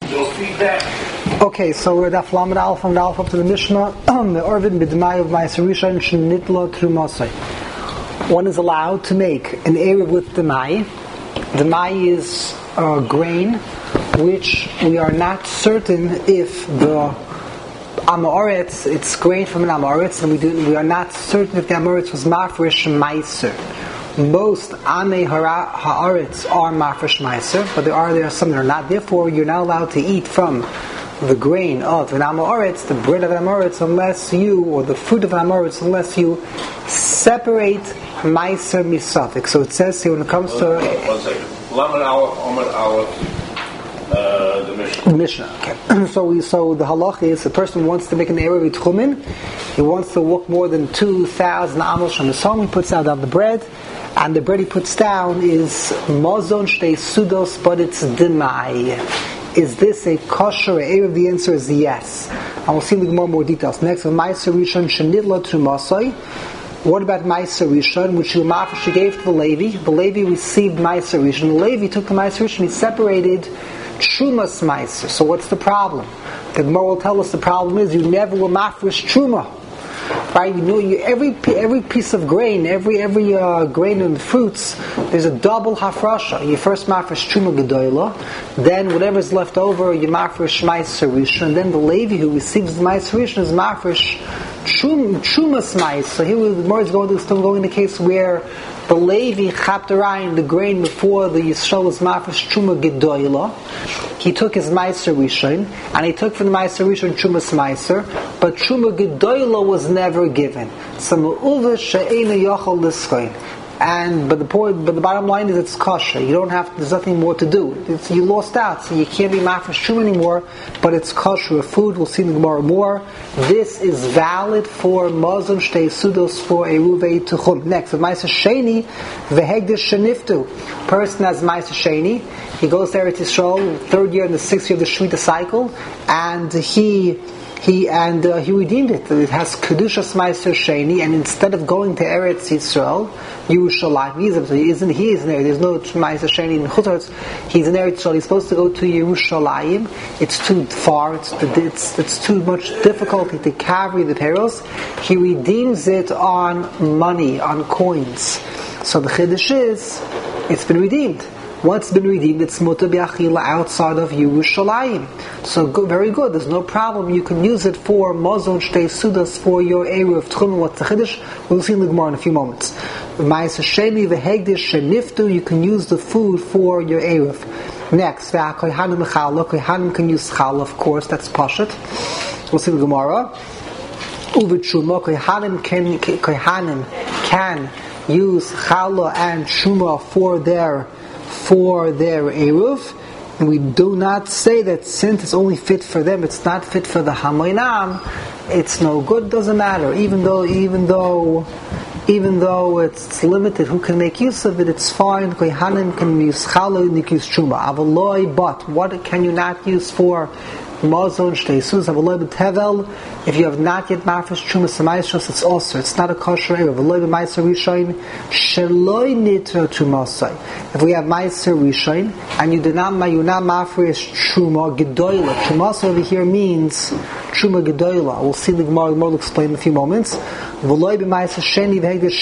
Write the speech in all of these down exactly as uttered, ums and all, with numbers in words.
Just feedback. Okay, so we're at Lamed Aleph and Aleph up to the Mishnah. The Irvin b'dmai of Ma'aser Rishon shenitla trumasai. One is allowed to make an erev with demai. Demai is a grain which we are not certain if the Amoritz, it's grain from an Amoritz, and we do we are not certain if the Amoritz was mafresh meiser. Most Amei Haaretz are mafresh meiser, but there are there are some that are not. Therefore, you're not allowed to eat from the grain of an Amoritz, the bread of an Amoritz, unless you, or the fruit of an Amoritz, unless you separate meiser misafik. So it says here when it comes to one second. Lamed Aleph, Amud Aleph, uh, the Mishnah. Mishnah. Okay. So we so the halach is a person wants to make an erev with chumin. He wants to walk more than two thousand amos from his home. He puts out on the bread, and the bread he puts down is mazon shtei sudos, but it's demai. Is this a kosher erev? The answer is yes. And we'll see more more details next. Ma'aser Rishon shenidla trumasai. What about Ma'aser Rishon, which the Mafresh gave to the Levi? The Levi received Ma'aser Rishon. The Levi took the Ma'aser Rishon. He separated Trumas Ma'aser. So what's the problem? The Gemara will tell us the problem is you never will Mafresh Truma. Right? You know, you, every every piece of grain, every every uh, grain in the fruits, there's a double hafrasha. You first mafresh truma gedoyla, then whatever's left over, you mafresh ma'aser rishon, and then the Levi who receives the ma'aser rishon is mafresh trum, trumas ma'aser. So here the Gemara is going to still going in the case where the Levi chapterayin the grain before the Yisrael was mafresh truma gedoyla. He took his ma'aser rishon, and he took from the ma'aser rishon trumas ma'aser, but truma gedoyla was never given. So me'uva she'ena yochel l'skoin. And but the point, but the bottom line is it's kosher. You don't have. There's nothing more to do. It's, you lost out, so you can't be mafresh truma anymore. But it's kosher food. We'll see in the Gemara more. This is valid for mazon shtei sudos for eruvei tuchum. Next, with ma'aser sheni vehegdish sheniftu. Person has ma'aser sheni. He goes to Eretz Yisrael, third year and the sixth year of the Shemitah cycle, and he. He and uh, he redeemed it. It has kedushas ma'aser sheni, and instead of going to Eretz Yisrael, Yerushalayim, so he isn't he isn't there. There's no ma'aser sheni in Chutzos. He's in Eretz Yisrael. He's supposed to go to Yerushalayim. It's too far. It's it's it's too much difficulty to carry the peros. He redeems it on money, on coins. So the chiddush is, it's been redeemed. Once it's been redeemed, it's mutar b'achila outside of Yerushalayim. So go, very good. There's no problem. You can use it for mazon shtei sudas for your area of tchum. What's the chiddush? We'll see in the Gemara in a few moments. Ma'aser sheni v'hegdish sheniftu. You can use the food for your eruv. Next, v'akoyhanim challah. Koyhanim can use challah, of course. That's pashat. We'll see the Gemara. Uv'tshuma. Koyhanim can koyhanim can use challah and shuma for their for their eruv, and we do not say that since it's only fit for them, it's not fit for the hamoinam. It's no good. Doesn't matter. Even though, even though, even though it's limited, who can make use of it? It's fine. Kohanim can use challah and use truma. Avaloi, but what can you not use for mazon shtei sudas? Avaloi b'tevel. If you have not yet mafresh truma semaishos, it's also it's not a kosher eruv. Avaloi b'ma'aser rishon sheloi nitra trumasai. If we have ma'aser rishon and you do not you not mafresh truma gedoyla. Trumasai over here means truma gedoyla. We'll see the Gemara. The Gemara will explain in a few moments. Avaloi b'ma'aser sheni v'hegdish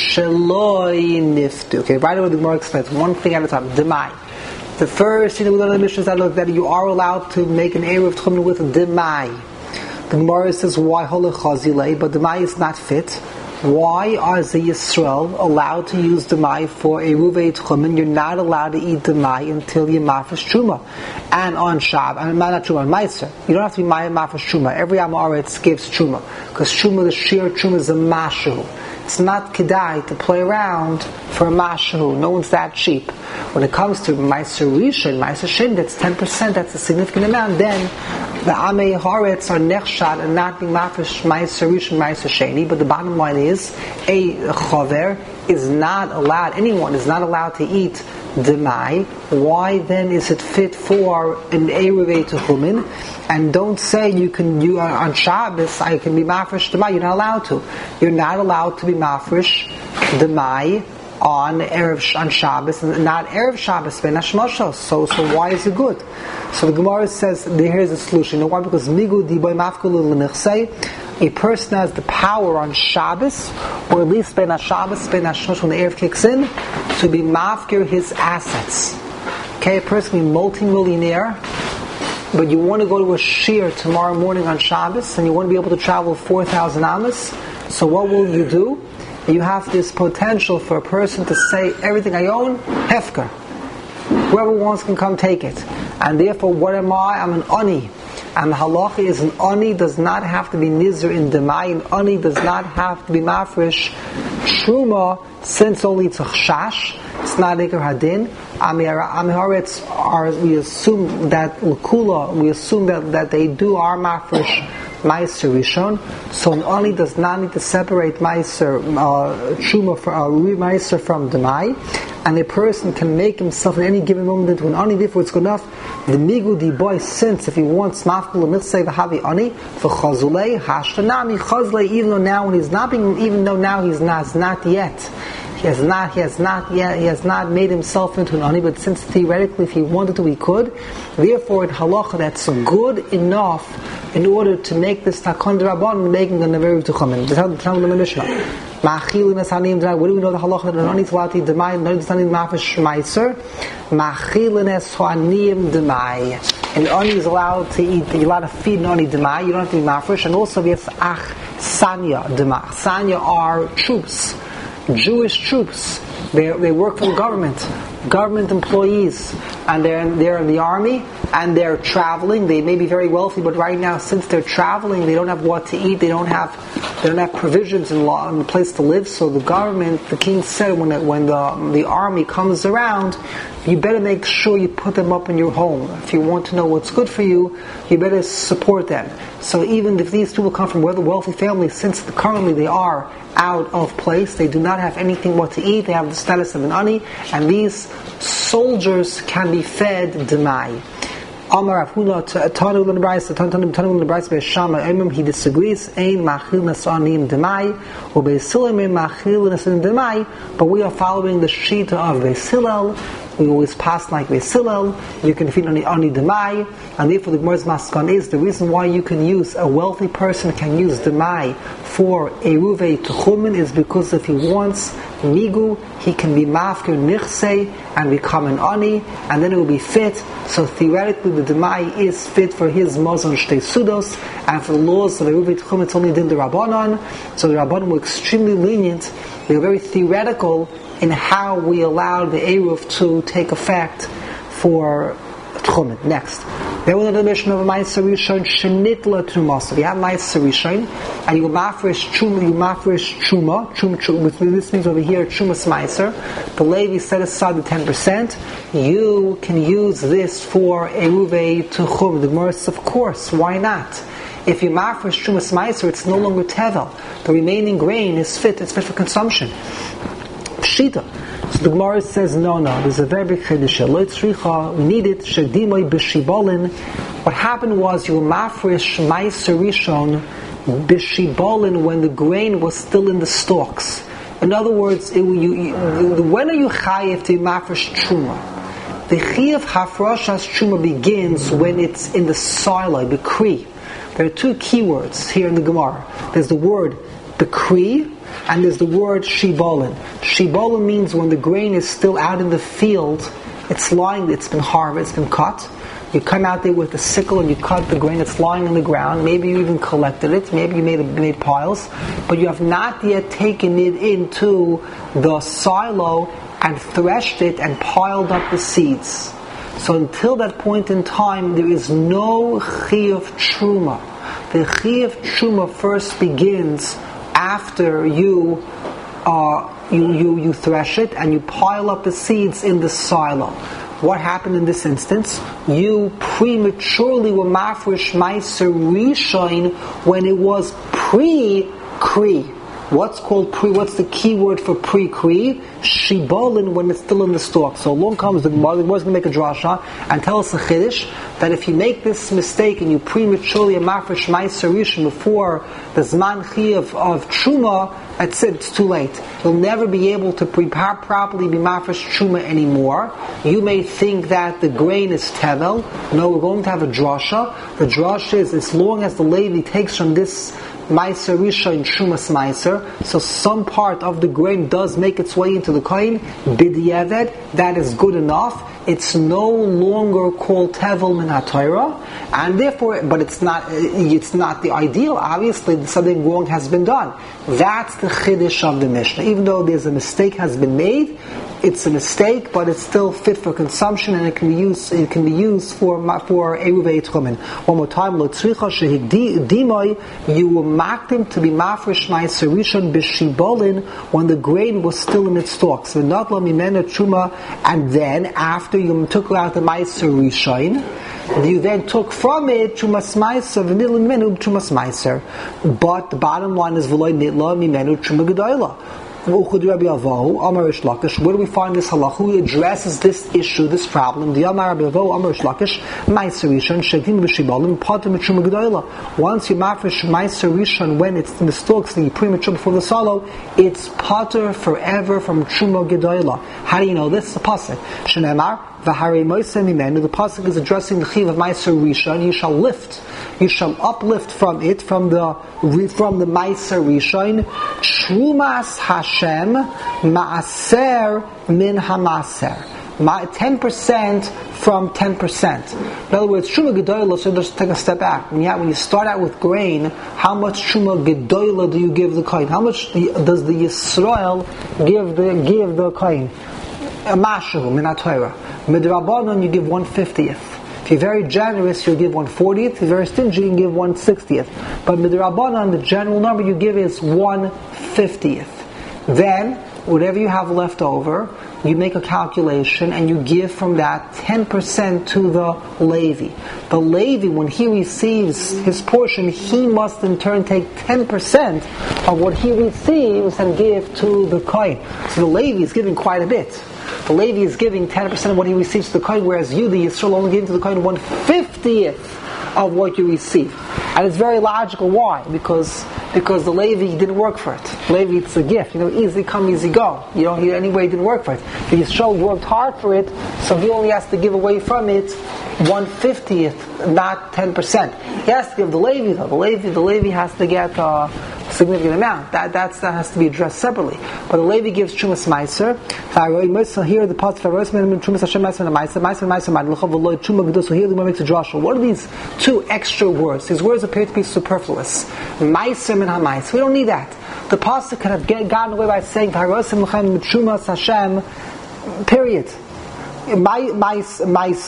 sheloi niftu. Okay, right away the Gemara explains one thing at a time. Demai. The first thing that we learn in the Mishnah is that, that you are allowed to make an eruv tchum with demai. The Gemara says why holech chazilei, but demai is not fit. Why are the Yisrael allowed to use demai for eruvei tchum? You're not allowed to eat demai until you mafresh truma. And on Shab, I mean not truma, on Meiser, you don't have to be mafresh truma. Every Amoritz gives truma because truma, the sheer truma is a mashu. It's not kedai to play around for a mashu. No one's that cheap. When it comes to ma'aser rishon, ma'aser sheni, that's ten percent. That's a significant amount. Then the amei haaretz are nechshad and not being mafresh ma'aser rishon, ma'aser sheni. But the bottom line is, a chaver is not allowed. Anyone is not allowed to eat demai. Why then is it fit for an eruvei techumin? And don't say you can, you are on Shabbos, I can be mafresh demai. You're not allowed to. You're not allowed to be mafresh demai on Erev on Shabbos and not Erev Shabbos ben Hashmashos. So so why is it good? So the Gemara says here's the solution. You know why? Because migu diboy mafkul l'nechsei, a person has the power on Shabbos, or at least ben Shabbos ben Hashmashos when the Erev kicks in, to be mafkir his assets. Okay, a person can be multi-millionaire, but you want to go to a shir tomorrow morning on Shabbos, and you want to be able to travel four thousand amas. So what will you do? You have this potential for a person to say, everything I own, hefker. Whoever wants can come take it. And therefore, what am I? I'm an ani. And the halacha is an ani does not have to be nizr in demai. An ani does not have to be mafresh truma, since only it's a chash. It's not ikar hadin. Amiharetz are, we assume that l'kula, we assume that, that they do our mafresh Meiser Rishon, so an Ani does not need to separate Meiser uh, Truma from uh, Meiser from Demai, and a person can make himself at any given moment into an Ani. Therefore, it's good enough. The Migu di boy, since if he wants Mafkul Mitzvah the Havi Ani for Chazulei Hashtanami Chazulei, even though now when he's not being, even though now he's not, not yet. He has not, he has not yet, he has not made himself into an ani, but since theoretically if he wanted to, he could. Therefore, in halacha, that's good enough in order to make this takon d'rabbanan, making the neverim to come in. The Talmud in the Mishnah. Ma'achil nesanim d'mai. What do we know the halacha that an ani is allowed to eat d'mai? No, it's not in mafish meiser. Ma'achil nesanim d'mai. An ani is allowed to eat. You're allowed to feed an ani d'mai. You don't have to be mafish. And also we have ach sanya d'mai. Sanya are troops. Jewish troops. They they work for the government, government employees, and they're in, they're in the army, and they're traveling. They may be very wealthy, but right now, since they're traveling, they don't have what to eat. They don't have they don't have provisions and law and a place to live. So the government, the king said, when it, when the the army comes around, you better make sure you put them up in your home. If you want to know what's good for you, you better support them. So even if these people come from wealthy families, since currently they are out of place, they do not have anything what to eat, they have the status of an ani, and these soldiers can be fed demai. Amar Avhuna Tanu L'Nebrayis Tanu Tanu L'Nebrayis Be'Shama Emim, he disagrees. Ein machil nasanim demai or Be'Hillel machil nasanim demai, but we are following the shita of Be'Hillel. We always pass like Be'Hillel. You can feed only ani demai, and therefore the Gemara's maskan is the reason why you can use a wealthy person can use demai for eruvei techumin is because if he wants migu, he can be mafker nichsei and become an ani, and then it will be fit. So theoretically, the demai is fit for his mozon shtei sudos, and for the laws of eruvei techumin, it's only din the rabbanon. So the rabbanon were extremely lenient. They were very theoretical in how we allowed the eruv to take effect for tchumen. Next, there was another mission of a ma'aser rishon shenitla truma. We have ma'aser rishon, and you mafresh truma, you mafresh truma, truma, truma. This means over here trumas ma'aser. The Levi set aside the ten percent. You can use this for eruvei tchum. The Gemara says, of course, why not? If you mafresh trumas ma'aser, it's no longer tevel. The remaining grain is fit; it's fit for consumption. Pshita. So the Gemara says, no, no, there's a very big chiddush. Lo tzricha, we need it. Shedimoi b'shibolin. What happened was you mafresh ma'aser rishon b'shibolin when the grain was still in the stalks. In other words, it, you, you, when are you chayiv to mafresh truma? The chayiv hafrashas truma begins when it's in the silo, the kri. There are two keywords here in the Gemara. There's the word bekri, and there's the word shibolin. Shibolin means when the grain is still out in the field, it's lying, it's been harvested, it's been cut. You come out there with a sickle and you cut the grain that's lying on the ground. Maybe you even collected it, maybe you made, made piles, but you have not yet taken it into the silo and threshed it and piled up the seeds. So until that point in time, there is no chiyuv truma. The chiyuv truma first begins after you, uh, you you you thresh it and you pile up the seeds in the silo. What happened in this instance? You prematurely were mafresh ma'aser rishon when it was pre-kri. What's called pre? What's the key word for pre-kri? Shibolin, when it's still in the stalk. So along comes the Gemara. The Gemara is going to make a drasha and tell us a chiddush that if you make this mistake and you prematurely a mafresh ma'aser rishon before the zman chi of, of truma, that's it. It's too late. You'll never be able to prepare properly be mafresh truma anymore. You may think that the grain is tevel. No, we're going to have a drasha. The drasha is as long as the Levi takes from this Ma'aser Rishon Shumas Ma'aser, so some part of the grain does make its way into the kohen, b'diavad, that is good enough. It's no longer called tevel min haTorah, and therefore, but it's not, it's not the ideal. Obviously, something wrong has been done. That's the chiddush of the Mishnah. Even though there's a mistake has been made, it's a mistake, but it's still fit for consumption, and it can be used. It can be used for for eruvei tchumen. One more time, lo tzricha shehigdimoi, you will mark them to be mafresh ma'aser rishon b'shibolin when the grain was still in its stalks. V'not lo mimena truma, and then after you took out the ma'aser rishon, you then took from it trumas ma'aser v'nidl mimenu trumas ma'aser. But the bottom line is v'loy nidla mimenu truma gedoyla. Where do we find this halach? Who addresses this issue, this problem? The Amar Rabbi Avo, Amar Shlakish, Ma'aser Rishon, Shekim B'Shibolim, Pater Mitzuma Gedoyla. Once you mafresh Ma'aser Rishon when it's in the stalks and you premature before the solo, it's Pater forever from Truma Gedoyla. How do you know this? It's a pasuk. Shenemar V'harei Moisei Mimenu. The pasuk is addressing the chiv of Ma'aser Rishon. You shall lift, you shall uplift from it, from the from the Ma'aser Rishon, Trumas Hashem Ma'aser Min Hamaser. ten percent from ten percent. In other words, Truma Gedoyla, so just take a step back. When you, have, when you start out with grain, how much Truma Gedoyla do you give the kohen? How much does the Yisrael give the give the kohen? A mashu min haTorah. Midrabanon, you give one fiftieth. If you're very generous, you'll give one fortieth. If you're very stingy, you can give one sixtieth. But midrabanon, the general number you give is one fiftieth. Then, whatever you have left over, you make a calculation and you give from that ten percent to the Levi. The Levi, when he receives his portion, he must in turn take ten percent of what he receives and give to the kohen. So the Levi is giving quite a bit. The Levi is giving ten percent of what he receives to the kohen, whereas you, the Yisrael, only give to the kohen one fiftieth of what you receive. And it's very logical. Why? Because because the Levi didn't work for it. Levi, it's a gift. You know, easy come, easy go. You know, he anyway didn't work for it. The Yisrael worked hard for it, so he only has to give away from it one fiftieth, not ten percent. He has to give the Levi though. The Levi, the Levi has to get a significant amount. That that's, that has to be addressed separately. But the Levi gives Trumas Ma'aser. So here the part of Trumas Hashem Ma'aser Ma'aser Ma'aser Ma'aser Ma'aser Truma Gedoyla. So here the Gemara makes a drasha. What are these two extra words? These words appear to be superfluous. Ma'aser min ha'ma'aser. We don't need that. The pasuk could have get, gotten away by saying V'harosim l'chem Trumas Hashem. Period. Ma'aser.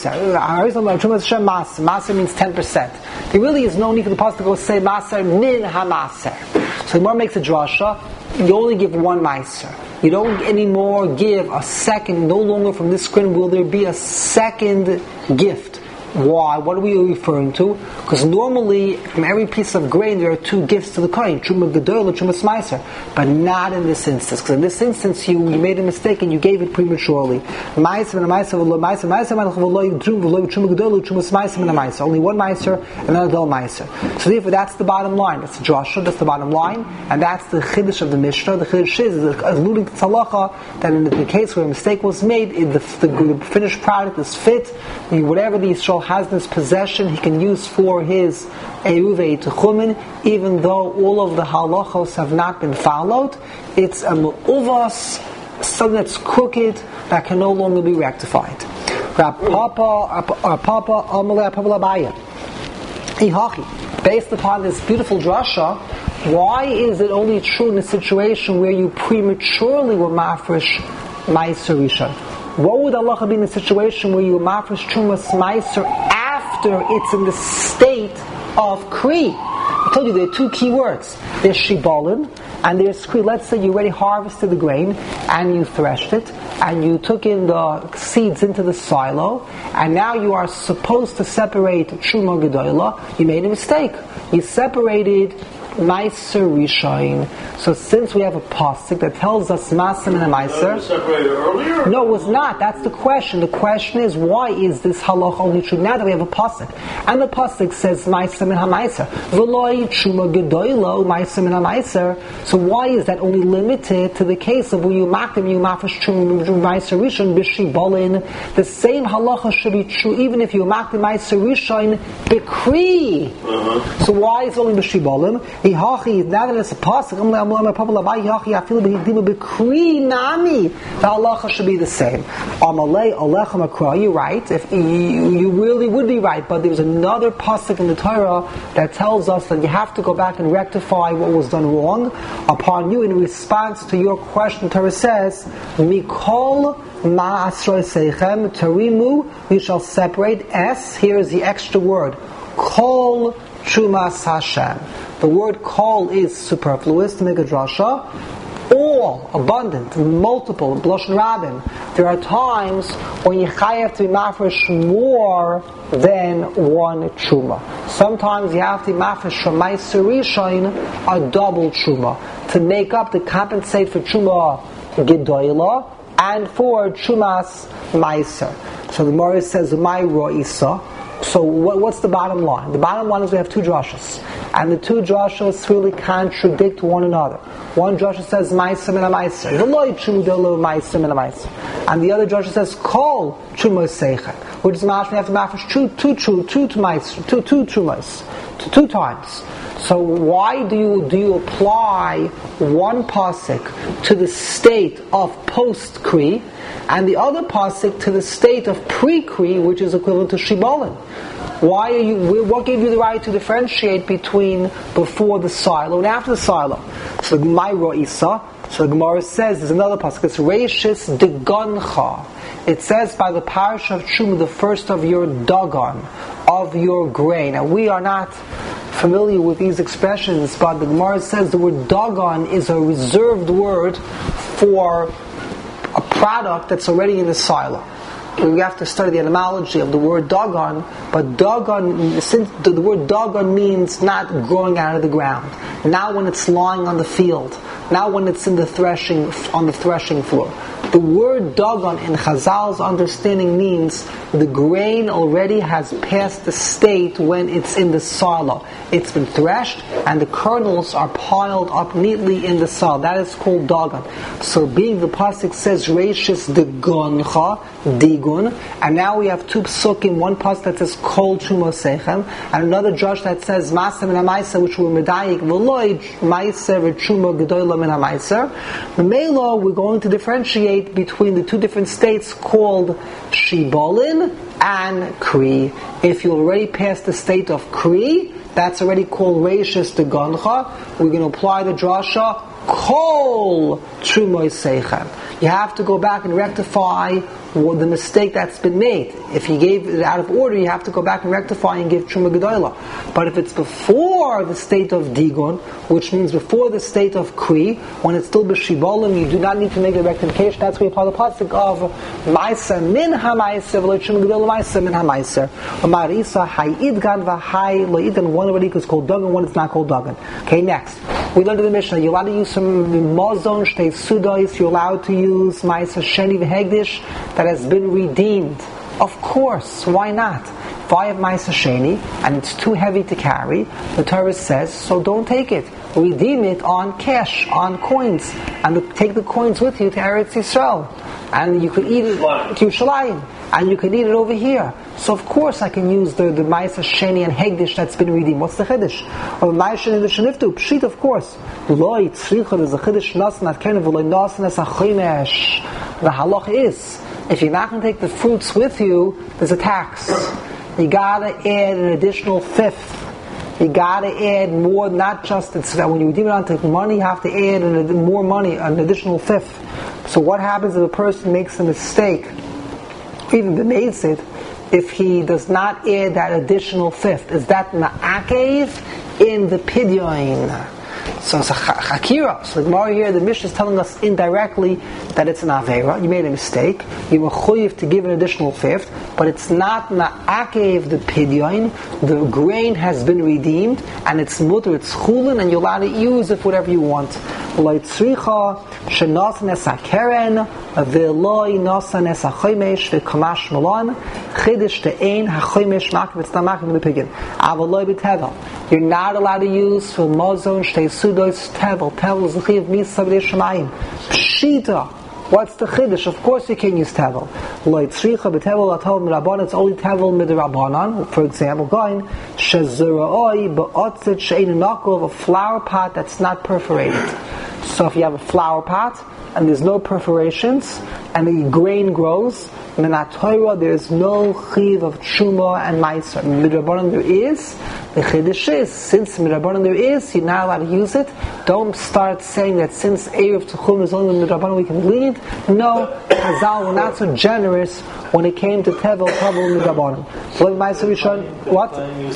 Ma'aser means ten percent. There really is no need for the pasuk to go say Ma'aser min ha'ma'aser. So the Gemara makes a drasha. You only give one Ma'aser. You don't anymore give a second. No longer from this grain will there be a second gift. Why? What are we referring to? Because normally, from every piece of grain, there are two gifts to the kohen: Truma Gedoyla, Truma Ma'aser. But not in this instance. Because in this instance, you, you made a mistake and you gave it prematurely. Ma'aser and Ma'aser, Ma'aser, Ma'aser, Truma Gedoyla, Truma Ma'aser, and Ma'aser. Only one Ma'aser and another Ma'aser. So therefore, that's the bottom line. That's the drasha. That's the bottom line, and that's the chiddush of the Mishnah. The chiddush is alluding to tzalacha that in the case where a mistake was made, the, the, the finished product is fit. Whatever the Yisrael has in his possession, he can use for his eruvei techumen, even though all of the halachos have not been followed. It's a me'uvas, something that's crooked that can no longer be rectified. Based upon this beautiful drasha, why is it only true in a situation where you prematurely were mafresh ma'aser rishon? What would Allah be in a situation where you mafresh trumas ma'aser after it's in the state of kri? I told you there are two key words. There's shibolin and there's kri. Let's say you already harvested the grain and you threshed it and you took in the seeds into the silo and now you are supposed to separate truma gedoyla. You made a mistake. You separated Meiser Rishon. So since we have a pasuk that tells us Masim and a Meiser, separated earlier? no, it was not. That's the question. The question is, why is this halacha only true now that we have a pasuk? And the pasuk says Meiser and Hameiser. V'loi Truma Gedoylo Meiser and Hameiser. So why is that only limited to the case of when you makim you mafish Truma Meiser Rishon b'shibolin? The same halacha should be true even if you makim Meiser Rishon b'kri. Uh-huh. So why is it only b'shibolin? Hihachi, now that it's a pasuk, I'm a problem of hihachi, I feel the b'kri nami. The halacha should be the same. Amalei alechem akra. You're right. If you, you really would be right, but there's another pasuk in the Torah that tells us that you have to go back and rectify what was done wrong upon you. In response to your question, the Torah says, "Mikol ma'asroi seichem tarimu." You shall separate. S. Here is the extra word. Kol Trumas Hashem. The word kol is superfluous to make a drasha. All, abundant, multiple, b'loshen rabim. There are times when you have to be mafresh more than one truma. Sometimes you have to be mafresh from meiser rishon a double truma to make up, to compensate for truma gedoyla and for trumas meiser. So the Gemara says, "My ro'isa." So what, what's the bottom line? The bottom line is we have two drashas, and the two drashas really contradict one another. One drasha says ma'aser and a ma'aser, v'lo yitru delo ma'aser and a ma'aser, and the other drasha says kol trumos seichem, which is ma'aser we have to ma'aser two two two two to ma'aser two two trumos two times. So why do you do you apply one pasuk to the state of post kri, and the other pasuk to the state of pre-kri, which is equivalent to shibolin? Why are you? What gave you the right to differentiate between before the silo and after the silo? So my ro'isa. So the Gemara says there's another pasuk. It's reishis degoncha. It says by the parish of Truma, the first of your dagon, of your grain. And we are not familiar with these expressions, but the Gemara says the word dagon is a reserved word for a product that's already in the silo. We have to study the etymology of the word dagon, but dagon, since the, the word dagon means not growing out of the ground. Now when it's lying on the field, now when it's in the threshing, on the threshing floor. The word dagon in Chazal's understanding means the grain already has passed the state when it's in the silo. It's been threshed and the kernels are piled up neatly in the silo. That is called dagon. So being the pasuk says reishis degoncha, digun, and now we have two psukim, one pasuk that says kol trumos seichem, and another drush that says masim and amaisa, which were medayik v'loy maiser v'truma gedoyla min amaiser. The Mela, we're going to differentiate between the two different states called shibolin and kri. If you already passed the state of kri, that's already called reishis degoncha. We're going to apply the drasha kol trumos seichem. You have to go back and rectify the mistake that's been made. If you gave it out of order, you have to go back and rectify and give truma gedoyla. But if it's before the state of digun, which means before the state of kri, when it's still b'shibolim, you do not need to make a rectification. That's where you apply the pasuk of ma'aser min ha'ma'aser v'lo truma gedoyla ma'aser min ha'ma'aser. U'marisa ha'idgan v'ha'y lo'idgan. One already is called dagan, one is not called dagan. Okay, next. We learned in the Mishnah, you're allowed to use some mozon, shtei sudois, you're allowed to use ma'aser sheni v'hegdish, that has been redeemed. Of course, why not? If I have ma'aser sheni and it's too heavy to carry, the Torah says, so don't take it. Redeem it on cash, on coins, and the, take the coins with you to Eretz Yisrael. And you could eat it to Yerushalayim, and you can eat it over here. So of course I can use the, the ma'aser sheni and hegdish that's been redeemed. What's the chiddush? Or ma'aser sheni v'sheniftu, pshit, of course. Loi tzricha, there's a chiddush nasan at kenu v'loi nasan es achimesh. The halach is, if you're not going to take the fruits with you, there's a tax. You gotta add an additional fifth. You gotta add more, not just, it's that when you redeem it onto money, you have to add an, more money, an additional fifth. So what happens if a person makes a mistake, even bemakes it, if he does not add that additional fifth? Is that ma'akev in the pidyon? So it's a chakira. So the Gemara here, the Mishnah is telling us indirectly that it's an avera. You made a mistake. You were chuyiv to give an additional fifth, but it's not na'akev the pidyon. The grain has been redeemed, and it's mutter, it's chulin, and you're allowed to use it for whatever you want. Leitzricha shenasan es hakeren ve'loi nasan es hachomesh ve'kamash malon chidish te'ein hachomesh makim. It's not makim the pidyon. Avaloi b'tevel. You're not allowed to use for mozon shtei sudos tevel. Tevel is the chiv misa b'dei shemayim. Pshita. What's the chiddush? Of course you can use tevel. Lo tzricha b'tevel atol m'rabbanan. It's only tevel midrabbanan. For example, going shezuroi ba'otzit she'ein nakov, a flower pot that's not perforated. So if you have a flower pot and there's no perforations and the grain grows, in the Torah there is no chiv of truma and meiser. Midrabbanan there is. The chiddush is, since midrabbanan there is, you're not allowed to use it. Don't start saying that since erev tchum is only midrabbanan we can glean it. No, Chazal were not so generous when it came to tevel, tevel midrabbanan. So like meiser rishon, what?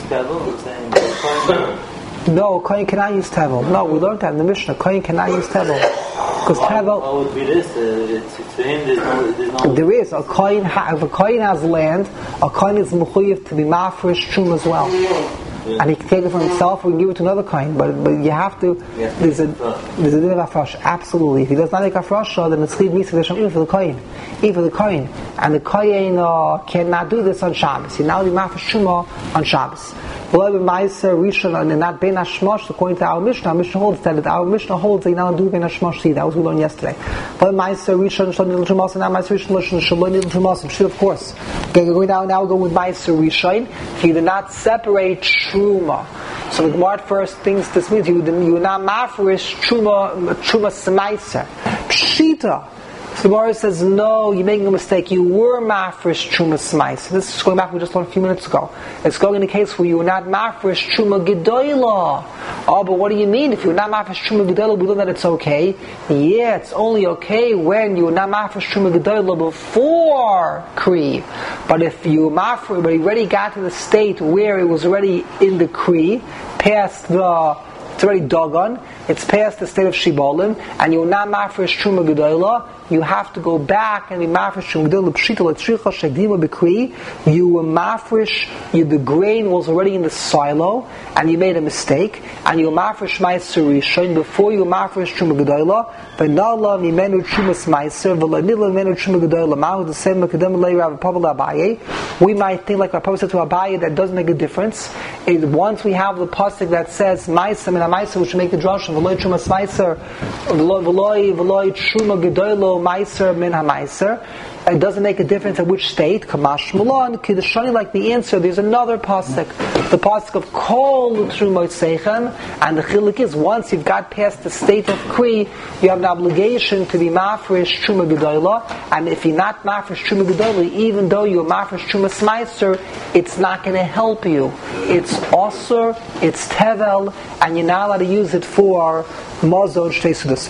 No, kohen cannot use tevel. No, we learned that in the Mishnah. Kohen cannot use tevel. Because tevel... What would be this? Uh, it's, it's for him, there's no... There's no there is. A kohen, ha, if a kohen has land, a kohen is mechuyev to be mafresh truma as well. Yeah. And he can take it for himself or he can give it to another kohen. But but you have to... Yeah. There's a there's a din of afresh. Absolutely. If he does not take afresh, then it's chid misa v'shem even for the kohen. Even for the kohen. And the kohen uh, cannot do this on Shabbos. He now do mafresh truma on Shabbos. And not Ben Hashmash, according to our Mishnah. Our Mishnah holds that our Mishnah holds that you now do Ben Hashmash. See, that was we learned yesterday. But Ma'aser Rishon Shalom Nidl now Ma'aser Rishon Shalom Nidl of course. Okay, we're going down now. Go with Ma'aser Rishon. He did not separate truma. So the Gemara first thinks this means you you not mafresh truma truma smaiser pshita. The Gemara says, no, you're making a mistake. You were mafresh truma smais. This is going back we just learned a few minutes ago. It's going in the case where you were not mafresh truma gedoyla. Oh, but what do you mean? If you're not mafresh truma gedoyla, we learn that it's okay. Yeah, it's only okay when you were not mafresh truma gedoyla before Kri. But if you mafresh, but you already got to the state where it was already in the Kri, past the, it's already dogon, it's past the state of shibolim, and you're not mafresh truma gedoyla, you have to go back and be mafresh truma gedoyla pshita l'tzricha shegdima b'kri. You were mafresh, you, the grain was already in the silo, and you made a mistake, and you were mafresh ma'aser rishon before you were mafresh truma gedoyla. V'nala mimenu trumas ma'aser v'lanila mimenu truma gedoyla. Ma'u the same mekadem leir Rav Papa Abaye. We might think like Rav Papa said to Abaye that doesn't make a difference. It, once we have the pasuk that says ma'aser and a ma'aser, which make the drush v'loy trumas ma'aser v'loy v'loy truma gedoyla ma'aser min ha'ma'aser. It doesn't make a difference in which state. Kamash Mulan, Kiddushani, like the answer, there's another pasuk. The pasuk of Kol Trumot Seichem, and the chiluk is once you've got past the state of Kri, you have an obligation to be mafresh Truma Gedoyla, and if you're not mafresh Truma Gedoyla, even though you're mafresh Truma Smaiser, it's not going to help you. It's Osir, it's Tevel, and you're not allowed to use it for Mozon Shtei Sudas.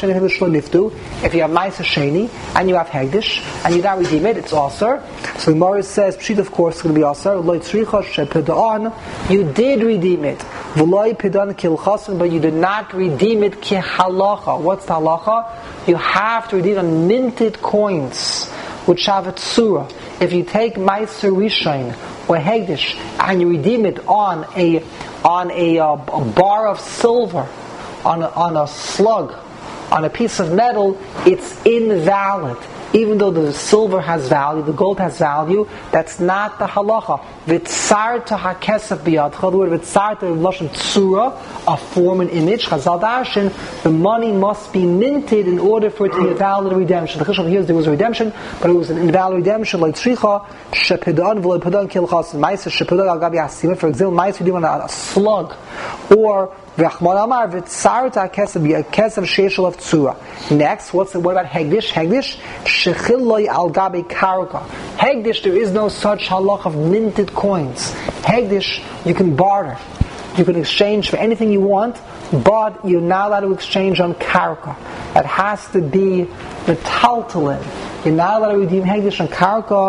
If you have Ma'aser Sheni, and you have Hegdish, and you now redeem it, it's Osir. So the Gemara says, Pshit of course is going to be Osir. Lo tzricha shepeda'an, you did redeem it. V'loi pedan kilchasan, but you did not redeem it ki halacha. What's the halacha? You have to redeem on minted coins, which have a tzura. If you take Ma'aser Rishon or Hegdish, and you redeem it on a on a, uh, a bar of silver, on a, on a slug, on a piece of metal, it's invalid. Even though the silver has value, the gold has value, that's not the halacha. V'tzar to hakesef biyadcha, the word v'tzar to lashon tzura, a form and image. Chazal darshan, the money must be minted in order for it to be a valid redemption. The chishul here there was a redemption, but it was an invalid redemption. Like tzricha shepedan v'lo pedan kilchasin. Ma'aser shepedan al gabi asima. For example, ma'aser you want a slug, or v'achmon amar v'tzar to hakesef biyadcha sheishal of tzura. Next, what's the, what about hegdish? Hegdish shechiloi al gabi karka. Hegdish, there is no such halach of minted coins. Hegdish, you can barter. You can exchange for anything you want, but you're not allowed to exchange on karka. It has to be metaltalin. You're not allowed to redeem hegdish on karka.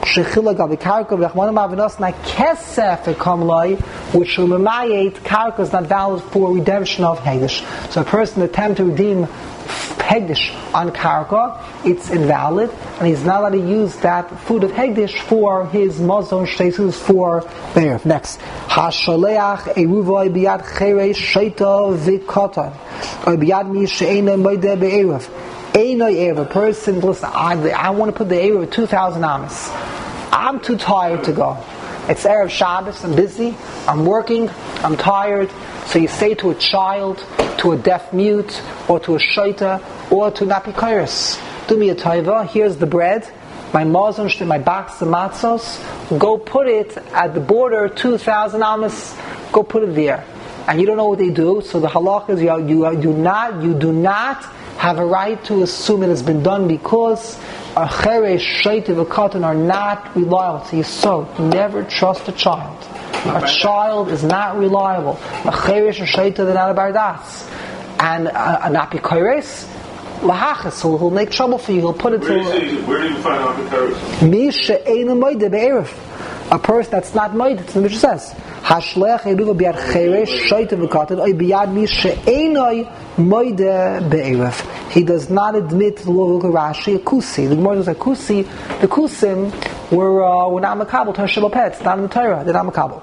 Shechila gavi karka v'chmanam avanos na kesef ekamlai, which will memayet karka is not valid for redemption of hegdish. So a person attempt to redeem hegdish on karka, it's invalid, and he's not allowed to use that food of hegdish for his mazon shteisus for there. Next, hashaleach eruvoi biyad cheresh sheita v'katan, or biyad mi she'ena moide be'eruv. Einoi eruv, a person, listen, I, I want to put the eruv of two thousand amas. I'm too tired to go. It's Erev Shabbos, I'm busy, I'm working, I'm tired. So you say to a child, to a deaf mute, or to a shaita, or to napi kairos, do me a taiva, here's the bread, my mazon, my box of matzos, go put it at the border, two thousand amas, go put it there. And you don't know what they do, so the halach is you, you, you, do not, you do not have a right to assume it has been done because a cheresh, shaita, v'katan are not reliable. So you so never trust a child. A child is not reliable. A cheresh or shaita, they're not a bardas. And a, a napi kairos, lahachas, so he'll make trouble for you. He'll put it where to. Do you see, where do you find napi kairos? Mi she'ena moide be'erev. A person that's not moide, it's the Mishnah says. Hashlech eruva biyad cheresh, shaita v'katan, oy biyad mi she'enoi moide be'erev. He does not admit the law of Rashi, a kusi. The Gemara says a kusi, the kusim were, uh, were not makabel, Tershel Pets, not in the Torah, they're not makabel.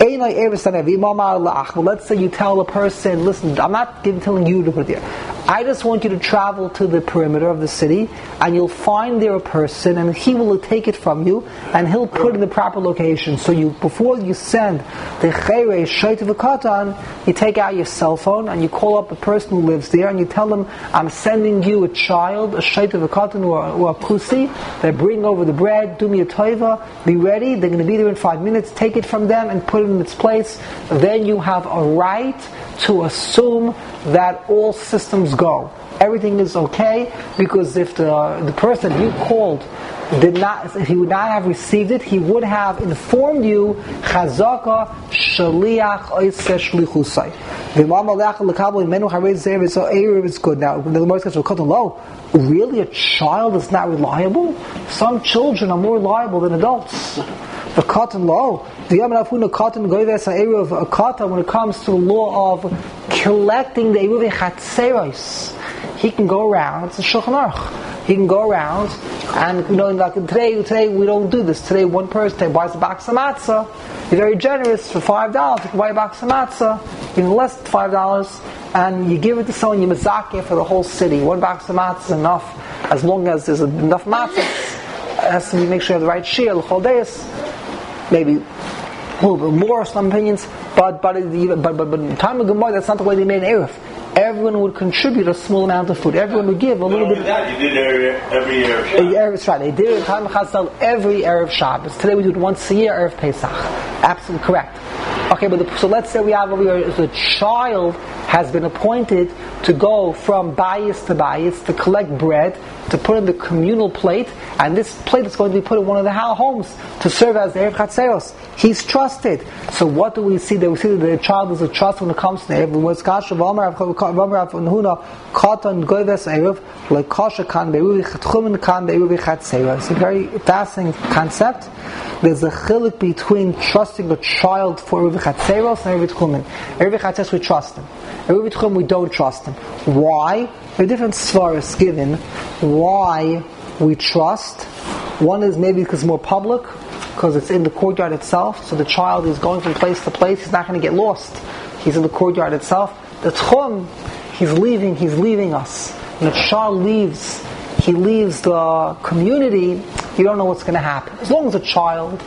Well, let's say you tell a person, listen, I'm not giving, telling you to put it there. I just want you to travel to the perimeter of the city, and you'll find there a person, and he will take it from you, and he'll put it in the proper location. So you, before you send the cheresh, shaita v'katan, you take out your cell phone, and you call up the person who lives there, and you tell them, I'm sending you a child, a shaita v'katan, or, or a kusi, they bring over the bread, do me a toiva, be ready, they're going to be there in five minutes, take it from them, and put it in its place. Then you have a right to assume that all systems go. Everything is okay, because if the the person you called did not, if he would not have received it, he would have informed you. Chazaka shaliach oiseh shlichusai. It's good. Now the Gemara says, "Low, really, a child is not reliable? Some children are more reliable than adults." The cotton law, the Yamanafuna cotton goyves area of a cotton when it comes to the law of collecting the eruv chatzeros. He can go around. It's a Shulchan Aruch. He can go around, and you know, like today, today we don't do this. Today, one person buys a box of matzah. You're very generous for five dollars. You can buy a box of matzah, even less than five dollars, and you give it to someone. You mizakeh for the whole city. One box of matzah is enough, as long as there's enough matzah. It has to be, make sure you have the right shir, l'chol deis. Maybe a little bit more, some opinions, but but but but, but in time of Gemara, that's not the way they made eruv. Everyone would contribute a small amount of food. Everyone would give a little bit. That you did every every Erev Shabbos. That's right. They did it in time of Chazal every Erev Shabbos. Today we do it once a year, Erev Pesach. Absolutely correct. Okay, but the, so let's say we have over here the child has been appointed to go from bayis to bayis to collect bread, to put in the communal plate, and this plate is going to be put in one of the homes to serve as the Erev Chatzeros. He's trusted. So what do we see? That we see that the child is a trust when it comes to Erev. What's kasha v'amar Rav Huna katan goyves Erev like kasha kan be'eruv chatchumen kan be'eruv chatzeros. It's a very fascinating concept. There's a chiluk between trusting a child for Erev Chatzeros and Erev Tchumen. Erev Chatzeros we trust him. Erev Tchumen we don't trust him. Why? There are different svaras given why we trust. One is maybe because it's more public, because it's in the courtyard itself, so the child is going from place to place, he's not going to get lost. He's in the courtyard itself. The Tchum, he's leaving, he's leaving us. When the child leaves, he leaves the community, you don't know what's going to happen. As long as a child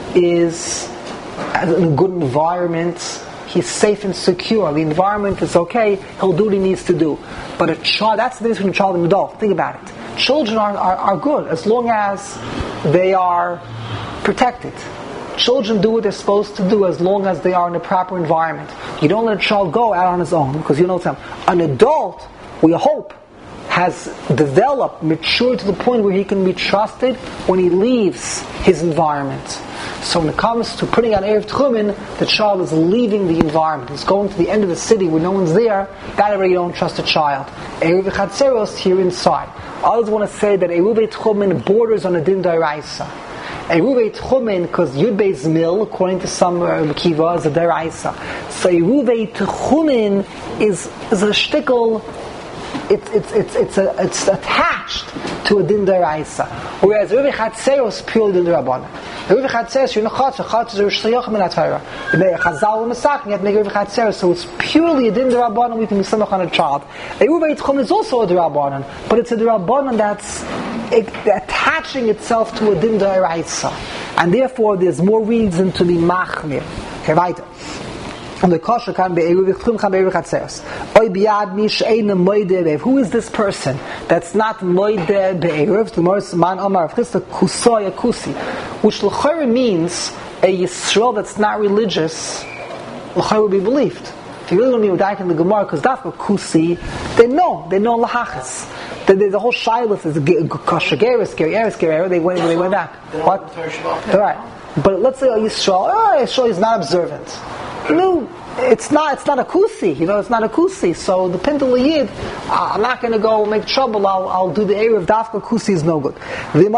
is in a good environment, he's safe and secure, the environment is okay, he'll do what he needs to do. But a child, that's the difference between a child and an adult. Think about it. Children are, are, are good as long as they are protected. Children do what they're supposed to do as long as they are in a proper environment. You don't let a child go out on his own because you know something. An adult, we hope, has developed, matured to the point where he can be trusted when he leaves his environment. So when it comes to putting on Erev Tchumen, the child is leaving the environment. He's going to the end of the city where no one's there. That already you don't trust a child. Erev Chatzeros, here inside. Others want to say that Erev Tchumen borders on a Din D'Oraisa. Eruvei Tchumen, because Yud Beis Mil, according to some uh, Kiva, is a deraisa. So Eruvei Tchumen is is a shtickle. It's it's it's it's a, it's attached to a din deraisa. Whereas Eruvei Chatzeros is purely din derabbanan. Eruvei Chatzeros, you're not Chatzer. Chatzer is a Shliach min HaTorah. You make a Chazal Masak, and you have to make Eruvei Chatzeros. So it's purely a din derabbanan. We can be samach on a child. Eruvei Tchumen is also a derabbanan, but it's a derabbanan that's it, attaching itself to a din deraisa, and therefore there's more reason to be machmir. Okay, weiter. And the kosher can be Eruvei Tchumen can be Eruvei Chatzeros. Oy biad mish ein moide be'eruv. Who is this person that's not moide be'eruv? The most man Amar Chisda kusoya kusi, which l'chayr means a Yisrael that's not religious. L'chayr will be believed. If you really don't mean Udaik in the Gemara, because that's what kusi, they know, they know lahachas. There's a whole shiloh is kosher geris, geris, geris. They went, they went back. What? All right. But let's say a Yisrael, oh, Yisrael is not observant. No, it's not. It's not a kusi. You know, it's not a kusi. So the pintel yid, uh, I'm not going to go make trouble. I'll, I'll do the erev dafka. Kusi is no good.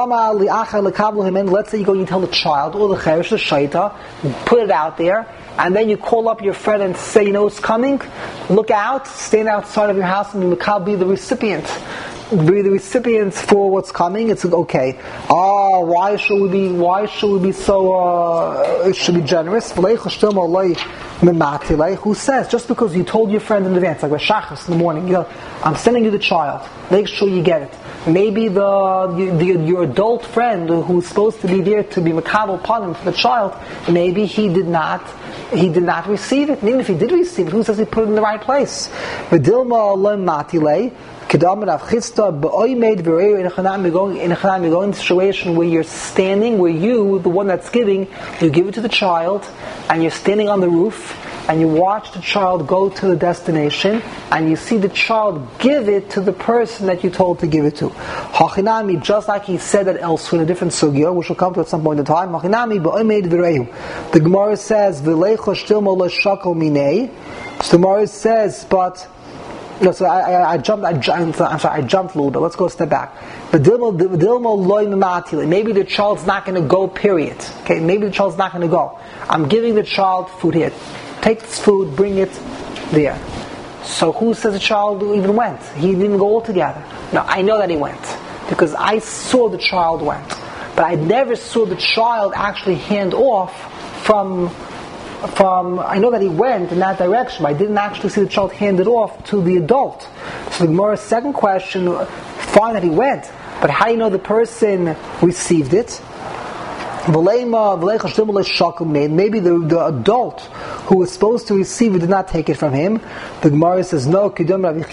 Let's say you go and you tell the child or the cheresh, the shaita, put it out there, and then you call up your friend and say, you know, it's coming. Look out. Stand outside of your house and you will be the recipient. Be the recipients for what's coming. It's okay. Oh, why should we be? Why should we be so? Uh, it should be generous. Who says just because you told your friend in advance, like Shachas in the morning, you know, I'm sending you the child. Make sure you get it. Maybe the, the your adult friend who's supposed to be there to be makabel upon him for the child, maybe he did not. He did not receive it. And even if he did receive it, who says he put it in the right place? Kedam Rav Chisda be'oimed v'rei in Chanam you're going in a Chanam you're going in a situation where you're standing, where you, the one that's giving, you give it to the child, and you're standing on the roof, and you watch the child go to the destination, and you see the child give it to the person that you told to give it to. Hachinami, just like he said that elsewhere in a different sugya, which will come to at some point in time. Hachinami be'oimed v'rei. The Gemara says v'leicha shtilmo l'shakol minei. So the Gemara says, but. No, so I, I, I jumped. I, I'm sorry. I jumped a little bit. Let's go a step back. Maybe the child's not going to go. Period. Okay. Maybe the child's not going to go. I'm giving the child food here. Take this food. Bring it there. So who says the child even went? He didn't go altogether. No, I know that he went because I saw the child went, but I never saw the child actually hand off from. From I know that he went in that direction, but I didn't actually see the child handed off to the adult. So the Gemara's second question, fine that he went, but how do you know the person received it? Maybe the, the adult who was supposed to receive it did not take it from him. The Gemara says no. So here we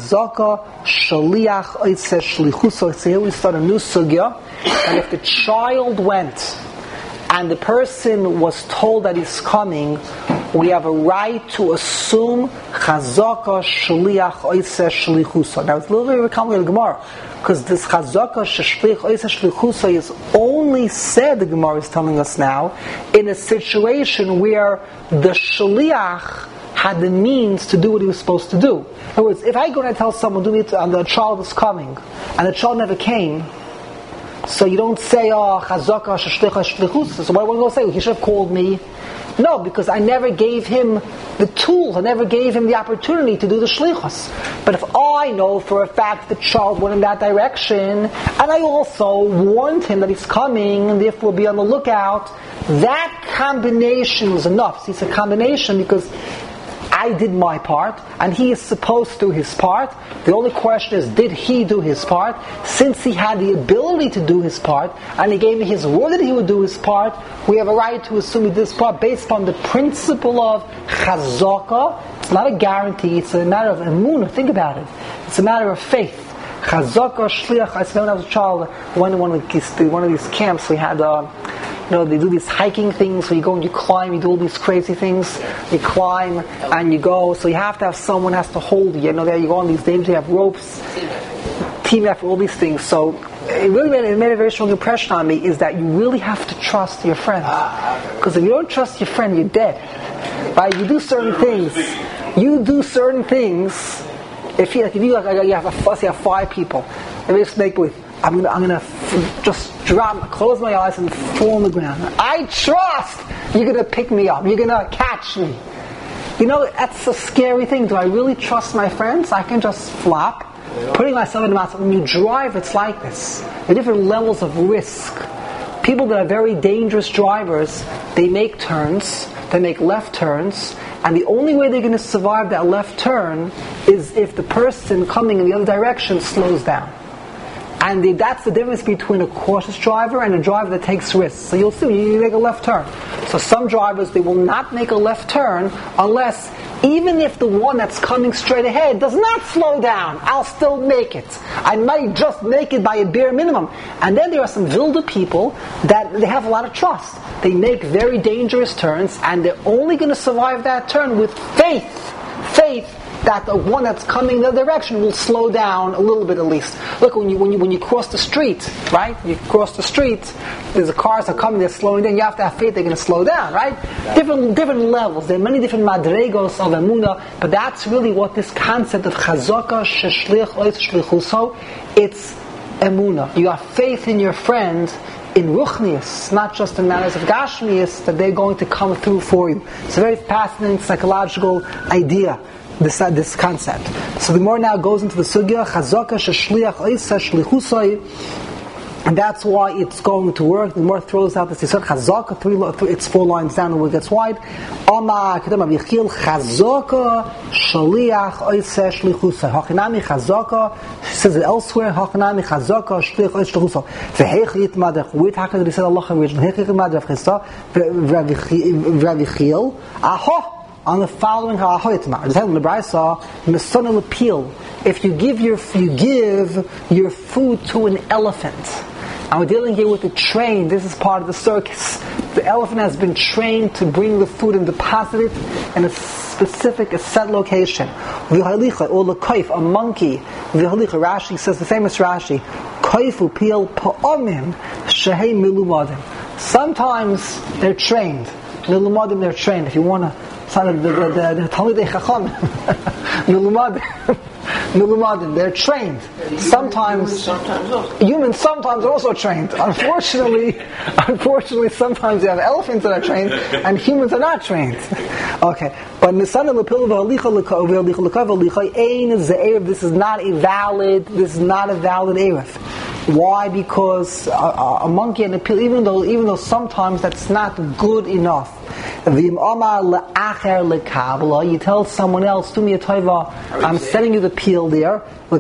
start a new sugya, and if the child went and the person was told that he's coming, we have a right to assume chazaka shliach oiseh shlichusa. Now it's a little bit complicated Gemara, because this chazaka shliach oiseh shlichusa is only said, the Gemara is telling us now, in a situation where the shliach had the means to do what he was supposed to do. In other words, if I go and tell someone, do me, and the child is coming, and the child never came, so you don't say, oh, chazaka shlicha shlichusa. So what am I going to say? He should have called me. No, because I never gave him the tools. I never gave him the opportunity to do the shlichus. But if I know for a fact the child went in that direction, and I also warned him that he's coming, and therefore be on the lookout, that combination was enough. See, it's a combination because I did my part, and he is supposed to do his part. The only question is, did he do his part? Since he had the ability to do his part, and he gave me his word that he would do his part, we have a right to assume he did his part based upon the principle of chazaka. It's not a guarantee, it's a matter of emunah. Think about it. It's a matter of faith. Chazaka shliach. I remember when I was a child, went to one of these, one of these camps, we had... Uh, You know, they do these hiking things, so you go and you climb, you do all these crazy things, you climb and you go, so you have to have someone has to hold you, you know, there you go on these days, you have ropes, team effort, all these things. So it really made, it made a very strong impression on me, is that you really have to trust your friend. Because if you don't trust your friend, you're dead. Right? You do certain things, you do certain things, if you, like, if you, like, you have, a, you have five people, maybe it's make believe. I'm gonna, I'm gonna f- just drop, close my eyes and fall on the ground. I trust you're gonna pick me up. You're gonna catch me. You know, that's a scary thing. Do I really trust my friends? I can just flop. Putting myself in the mouth. When you drive, it's like this. There are different levels of risk. People that are very dangerous drivers, they make turns, they make left turns, and the only way they're going to survive that left turn is if the person coming in the other direction slows down. And the, that's the difference between a cautious driver and a driver that takes risks. So you'll see, you make a left turn. So some drivers, they will not make a left turn unless, even if the one that's coming straight ahead does not slow down, I'll still make it. I might just make it by a bare minimum. And then there are some wilder people that they have a lot of trust. They make very dangerous turns, and they're only going to survive that turn with faith. Faith that the one that's coming the other direction will slow down a little bit at least. Look, when you when you when you cross the street, right? You cross the street, there's cars are coming, they're slowing down. You have to have faith they're going to slow down, right? Different different levels. There are many different madregos of emunah, but that's really what this concept of chazaka sheshlich ois shlichuso. It's emunah. You have faith in your friend in ruchnius, not just in matters of gashmius, that they're going to come through for you. It's a very fascinating psychological idea. This uh, this concept. So the more now goes into the sugya chazaka sheshliach oisa shlichusai, and that's why it's going to work. The more throws out this yisod chazaka, three, three it's four lines down and it gets wide. Ama kedem avichil chazaka shliach oisa shlichusai. Hachinami chazaka says it elsewhere. Hachinami chazaka shliach oisa shlichusai. Vehechit madach. Where talking that he said Allah originally. Hechit madach chista v'avichil. Aha. On the following ha'ahoyitma, the title of the Brisa, Mesonel appeal. If you give your you give your food to an elephant, and we're dealing here with a train. This is part of the circus. The elephant has been trained to bring the food and deposit it in a specific, a set location. V'halicha or the kaif, a monkey. V'halicha, Rashi says the famous Rashi, kaifu pil pa'omim shehei milumadim. Sometimes they're trained. Milumadim, they're trained. If you want to. The Talmidei Chacham, Milumadim, they're trained. Sometimes, humans sometimes are also trained. Unfortunately, unfortunately, sometimes you have elephants that are trained, and humans are not trained. Okay, but this is not a valid. This is not a valid erev. Why? Because a, a monkey and a pill, even though even though sometimes that's not good enough. You tell someone else, do me a tova, I'm sending you the peel there.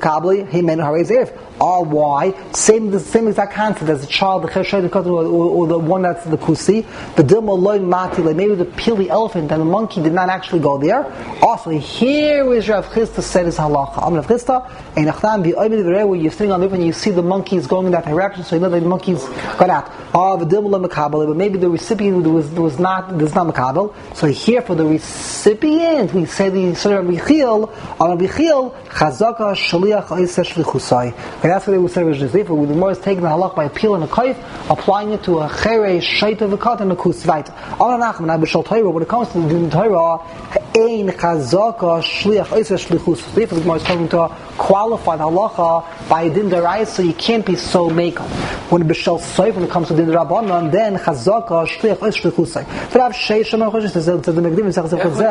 Or why? Same the same exact concept as the child, the chesed, or, or the one that's the kusi. The dilma loin mati, maybe the peel, the elephant, and the monkey did not actually go there. Also, here is Rav Chisda said his halacha. Am Rav Chisda, and nachdam bi where you're sitting on the river and you see the monkeys going in that direction, so you know that the monkeys got out. Oh, the dilma loin makabel, but maybe the recipient was was not was not makabel. So here for the recipient, we say the sort of bichil, on bichil chazaka shaliach oisesh v'chusai. And that's what they would say with Jezif. The more is taking the halach by a peel and a kaif, applying it to a chere, shait of a cut, and a kusvait. Allah Nachman, I b'shal Torah, when it comes to the Torah, ein chazaka shliach oisesh shlichus. Therefore, the more is coming to qualify the halacha by a din derais, so you can't be so makel. When it b'shal soif, when it comes to din rabbanon, then chazaka shliach oisesh shlichusai. For Rav Sheish, Shemar Chodesh, says to the Megdim, says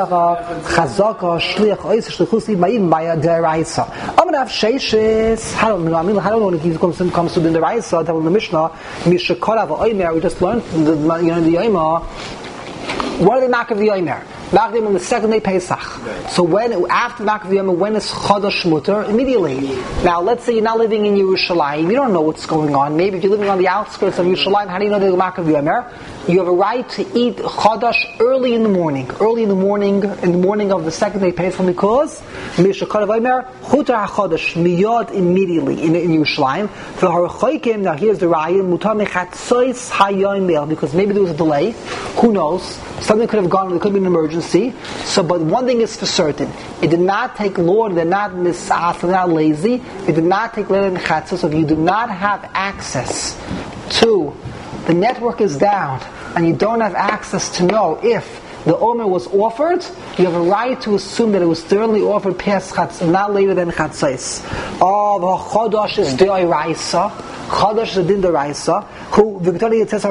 chazaka shliach oisesh shlichusai, ma'im by a deraisa. I'm Rav Sheish, how do I mean? How do I know when it comes to comes to the deraisa? That in the Mishnah, mishakolav oimer, we just learned the you know the oimer. What are they knock of the oimer? Knock them on the second day Pesach. So when after knock of the oimer, when is Chodesh Mutter? Immediately. Now let's say you're not living in Yerushalayim, you don't know what's going on. Maybe if you're living on the outskirts of Yerushalayim, how do you know the knock of the oimer? You have a right to eat Chodesh early in the morning. Early in the morning, in the morning of the second day Pesach, because mishakolav oimer chutar hachodesh miyod immediately in in Yerushalayim. For harachoikim, now here's the raya mutar mechatzois hayoim, because maybe there was a delay. Who knows? Something could have gone. There could be an emergency. So, but one thing is for certain: it did not take Lord. They're not misas. They're not lazy. It did not take Lord and chatzos. So if you do not have access to, the network is down, and you don't have access to know if the omer was offered, you have a right to assume that it was thoroughly offered past chatz, not later than chatzos. Oh, the chodosh is de'oraisa. Chadash is a din deraisa. Who Victoria says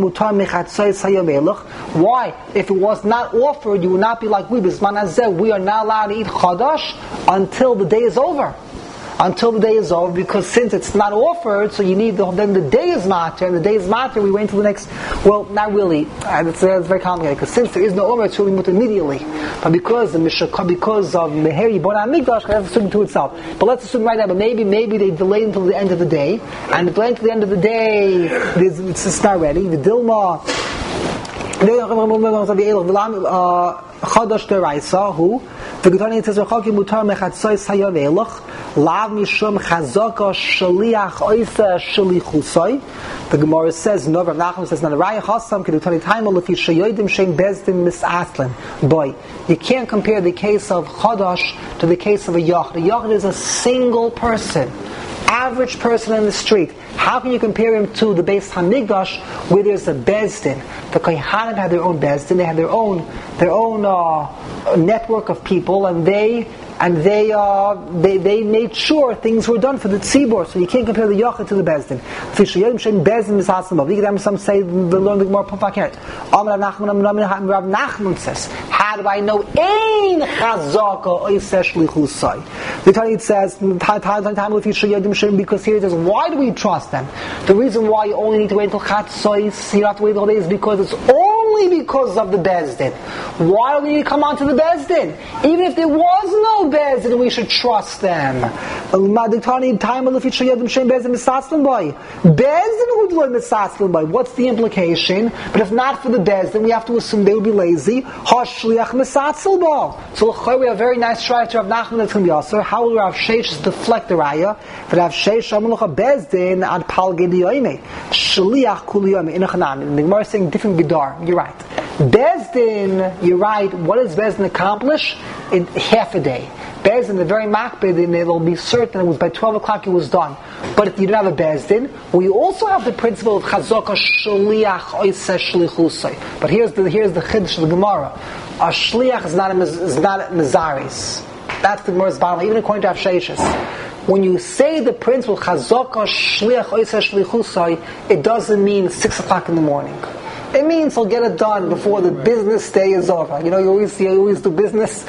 why? If it was not offered, you would not be like we. We are not allowed to eat chadash until the day is over. Until the day is over, because since it's not offered, so you need the, then the day is matter, and the day is matter, we wait until the next, well, not really, uh, it's, uh, it's very complicated, because since there is no over, it's really mut immediately, but because the Mishakah, because of Meheri Bona Migdash, that's assume to itself, but let's assume right now, but maybe, maybe they delayed until the end of the day, and if they until the end of the day, it's, it's not ready, the Dilma, Chadash deraisa, who the Getani says Rechakim mutar mechatzos hayavelach lav mishum chazaka shaliach oisa shalichusai. The Gemara says no. Rav Nachman says not a raya chasam kedutani taimol if you shayodim shem bezdin misaslan. Boy, you can't compare the case of Chadash to the case of a yachid. A yachid is a single person, average person in the street. How can you compare him to the Beis Hamikdash, where there's a bezdin? The Kohanim had their own bezdin. They had their own their own uh, network of people, and they and they uh, they they made sure things were done for the tzibur. So you can't compare the yachid to the bezdin. Some say they learn the Gemara Papaket. Rav Nachman says, how do I know ein chazaka oisesh lichusai? The Tanya says because here it says, why do we trust them? The reason why you only need to wait until chatzos, you have to wait all day, is because it's only because of the bezdin. Why do we need to come on to the bezdin? Even if there was no bezdin, we should trust them. What's the implication? But if not for the bezdin, we have to assume they would be lazy. So we have a very nice try to Rav Nachman that's going to be also. How will Rav Sheish deflect the raya? But Rav Sheish Amalocha bezdin ad palgei diyoyme shliach kuliyome inachanam. The Gemara is saying different gedar. You're right. Bezdin, you're right. What does bezdin accomplish? In half a day. Bezdin, the very makbid, and it'll be certain it was by twelve o'clock it was done. But if you don't have a bezdin, we also have the principle of chazaka shliach oiseh shlichusay. But here's the here's the chiddush of the Gemara. A shliach is not a is not a mezaris. That's the Gemara's bottom, even according to Rav Sheishis. When you say the principle chazaka shliach oiseh shlichusay, it doesn't mean six o'clock in the morning. It means he'll get it done before the business day is over. You know, you always you always do business.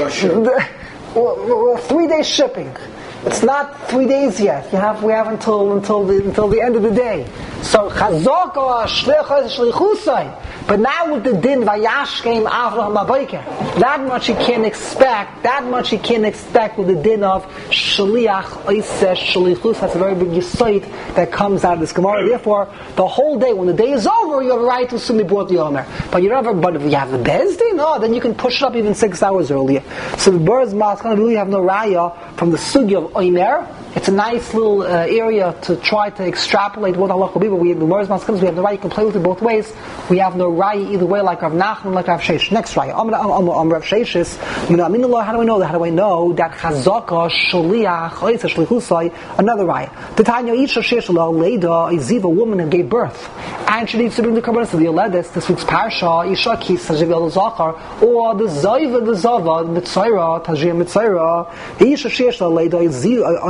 Three days shipping. It's not three days yet. You have we have until until the until the end of the day. So chazaka shliach shlichusay. But now with the din vayashkem avraham abayker, that much you can't expect. That much you can't expect with the din of shliach oiseh shlichus. That's a very big yesod that comes out of this Gemara. Therefore, the whole day, when the day is over, you have a right to assume they brought the Omer. But you never. But if you have the bezdin, no, then you can push it up even six hours earlier. So the birds maskana really have no raya from the sugi of Omer. It's a nice little uh, area to try to extrapolate what Allah will be, but we have the Gemara's maskana. We have the right. You can play with it both ways. We have no raya either way, like Rav Nachman, like Rav Sheish. Next raya. Am Rav Sheish is, you know, how do I know that? How do I know that chazaka shliach oiseh shlichusay? Another raya. The Tanya Isha Sheshla Leda is a woman who gave birth, and she needs to bring the karbanos to the Yoledes. This week's parsha Isha Kis Tajivel Zachar, or the Zayva the Zava Mitzayra Tajia Mitzayra. Isha Sheshla Leda is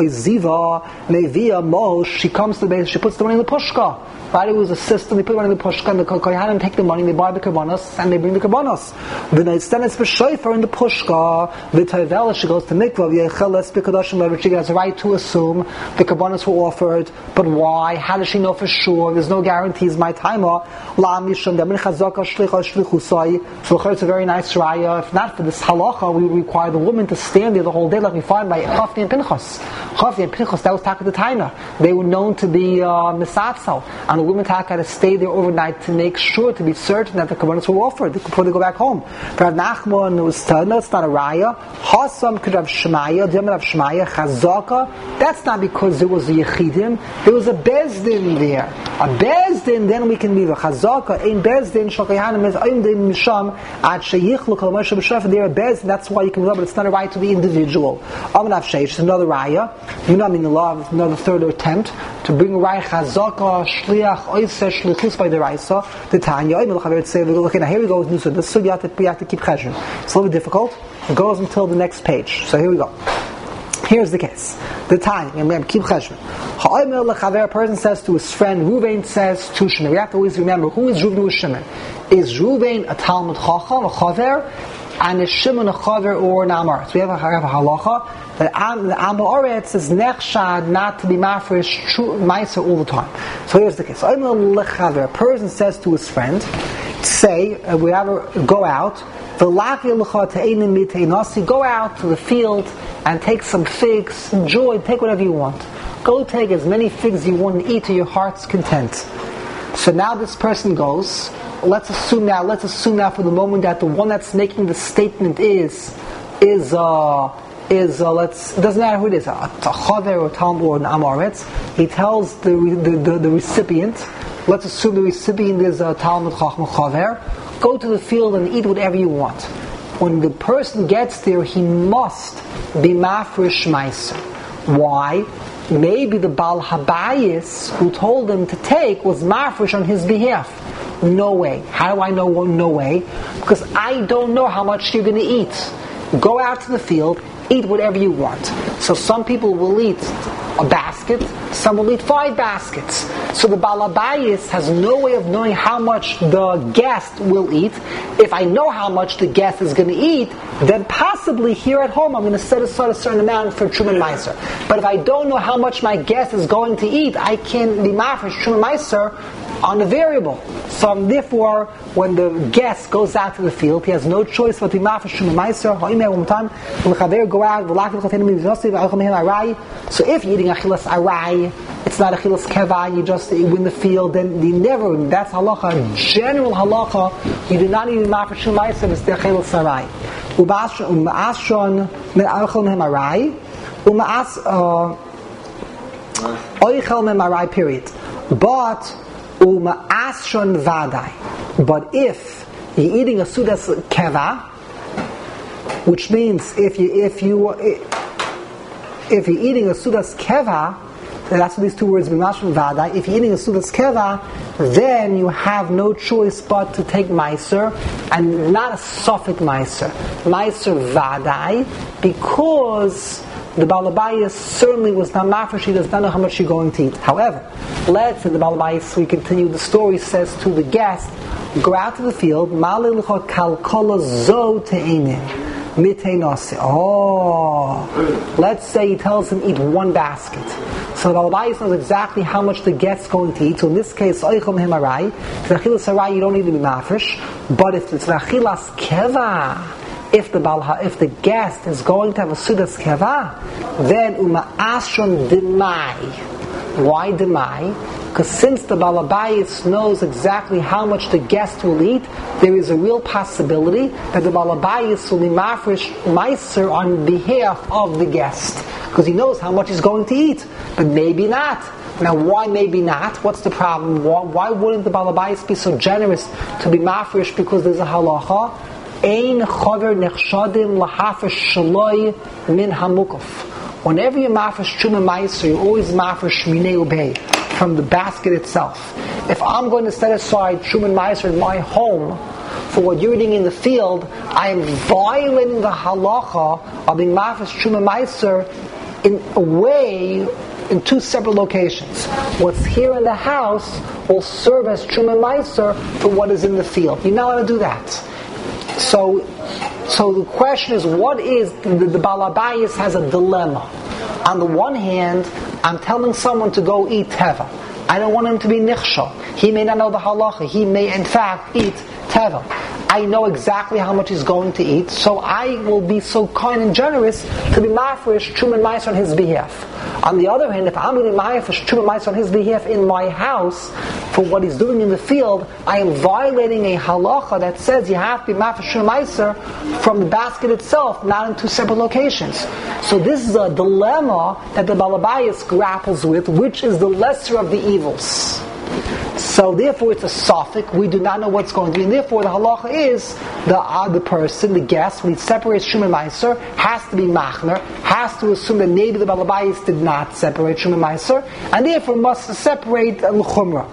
Ziva Mevia Mosh. She comes to the base. She puts the money in the pushka. Right? It was a system. They put money in the pushka, and the kohanim take the money. They buy the karbanos, and they bring the karbanos. The nightstand is b'shayfer in the pushka. The tayvela, she goes to mikvah. V'yecheles b'kadashim. She has a right to assume the karbanos were offered. But why? How does she know for sure? There's no guarantees. My timer. La mishum demin chazaka shlicha shlichusai. So it's a very nice raya. If not for this halacha, we require the woman to stand there the whole day, like we find by Chafni and Pinchas. Chafni and Pinchas, that was taka the taina. They were known to be uh, misatzal. And the women had to stay there overnight to make sure, to be certain that the karbanos were offered before they go back home. For Rav Nachman, was no, it's not a raya. Hasam could have Shemaya, Dim Rav Shemaya, Chazaka. That's not because there was a yechidim. There was a bezdin there. A bezdin, then we can leave a Chazaka. Ein bezdin shakayanim is ein din misham ad sheyichlu kol moshe b'shaf. They're a bezdin. That's why you can love, but it's not a right to the individual. Amanav Sheish, another raya. You know, I mean, the law of another third attempt to bring a raya Chazaka shliach oiseh shlichus by the raisa. The Tanya. Say, okay, now here we go. So this we have to keep cheshbon. It's a little bit difficult. It goes until the next page. So here we go. Here's the case. The time, and we have keep cheshbon. Ha'omer lechaver, a person says to his friend, Ruvain says to Shimon. We have to always remember, who is Ruvain, who is Shimon? Is Ruvain a Talmud Chacham, a chaver, and is Shimon a chaver or an Amoritz? We have a, have a halacha that Am, the Amoritz is nechshad not to be mafresh meiser all the time. So here's the case. Ha'omer lechaver, a person says to his friend, say, uh, we ever go out, go out to the field and take some figs, enjoy, take whatever you want. Go take as many figs you want and eat to your heart's content. So now this person goes, let's assume now, let's assume now for the moment that the one that's making the statement is, is, uh, is, uh, let's, it doesn't matter who it is, a chaver or a talmud or an amoritz. He tells the, the, the, the recipient, let's assume the recipient is a talmud chacham chaver, go to the field and eat whatever you want. When the person gets there, he must be mafresh meiser. Why? Maybe the Baal Habayis who told him to take was mafresh on his behalf. No way. How do I know no way? Because I don't know how much you're going to eat. Go out to the field, eat whatever you want. So some people will eat a basket, some will eat five baskets. So the Baal Habayis has no way of knowing how much the guest will eat. If I know how much the guest is going to eat, then possibly here at home I'm going to set aside a certain amount for Truman Meiser. But if I don't know how much my guest is going to eat, I can be mafresh Truman Meiser on the variable. So therefore, when the guest goes out to the field, he has no choice but to be mafresh Truman Meiser. Go out. So if you're eating achilas arai, it's not achilas keva. You just win the field, then you never. That's halacha. General halacha. You do not need to be mafresh Truman Meiser. It's the achilas arai. U'ma'ashron me'achol me'arai. U'ma'as oichel me'arai. Period. But u'ma'ashron vadai. But if you're eating a sudas keva, which means if you if you if you're eating a sudas keva, that's what these two words b'mashron vadai. If you're eating a sudas keva, then you have no choice but to take meiser, and not a suffik meiser, meiser vadai, because the Baal Habayis certainly was not mafresh. He does not know how much you're going to eat. However, let's say the Baal Habayis, we continue the story, says to the guest, go out to the field, ma'alei kalkola zo te'enim. Oh, let's say he tells him eat one basket. So the Baal knows exactly how much the guest's going to eat. So in this case, oichel me'arai, achilas arai, you don't need to be mafresh. But if it's achilas keva, if the balha, if the guest is going to have a sudas keva, then uma'ashron demai. Why demai? Because since the Baal Habayis knows exactly how much the guest will eat, there is a real possibility that the Baal Habayis will be mafresh meiser on behalf of the guest, because he knows how much he's going to eat. But maybe not. Now, why maybe not? What's the problem? Why, why wouldn't the Baal Habayis be so generous to be mafresh? Because there's a halacha, ein chaver nechshadim lahafresh shaloi min hamukaf. Whenever you're mafresh Truman Meiser, you're always mafresh minei ubei, from the basket itself. If I'm going to set aside Truman Meiser in my home for what you're eating in the field, I am violating the halacha of being mafresh Truman Meiser in a way, in two separate locations. What's here in the house will serve as Truman Meiser for what is in the field. You're not allowed to do that. So, so the question is, what is the, the Baal Habayis has a dilemma. On the one hand, I'm telling someone to go eat teva. I don't want him to be nichshal. He may not know the halacha. He may, in fact, eat teva. I know exactly how much he's going to eat, so I will be so kind and generous to be mafresh Truman Meiser on his behalf. On the other hand, if I'm going to be mafresh Truman Meiser on his behalf in my house for what he's doing in the field, I am violating a halacha that says you have to be mafresh Truman Meiser from the basket itself, not in two separate locations. So this is a dilemma that the Baal Habayis grapples with, which is the lesser of the evils. So therefore it's a suffix. We do not know what's going to be. And therefore the halacha is the uh, the person, the guest, when he separates Truman Meiser, has to be machner, has to assume that maybe the Baal Habayis did not separate Truman Meiser, and therefore must separate l'chumra.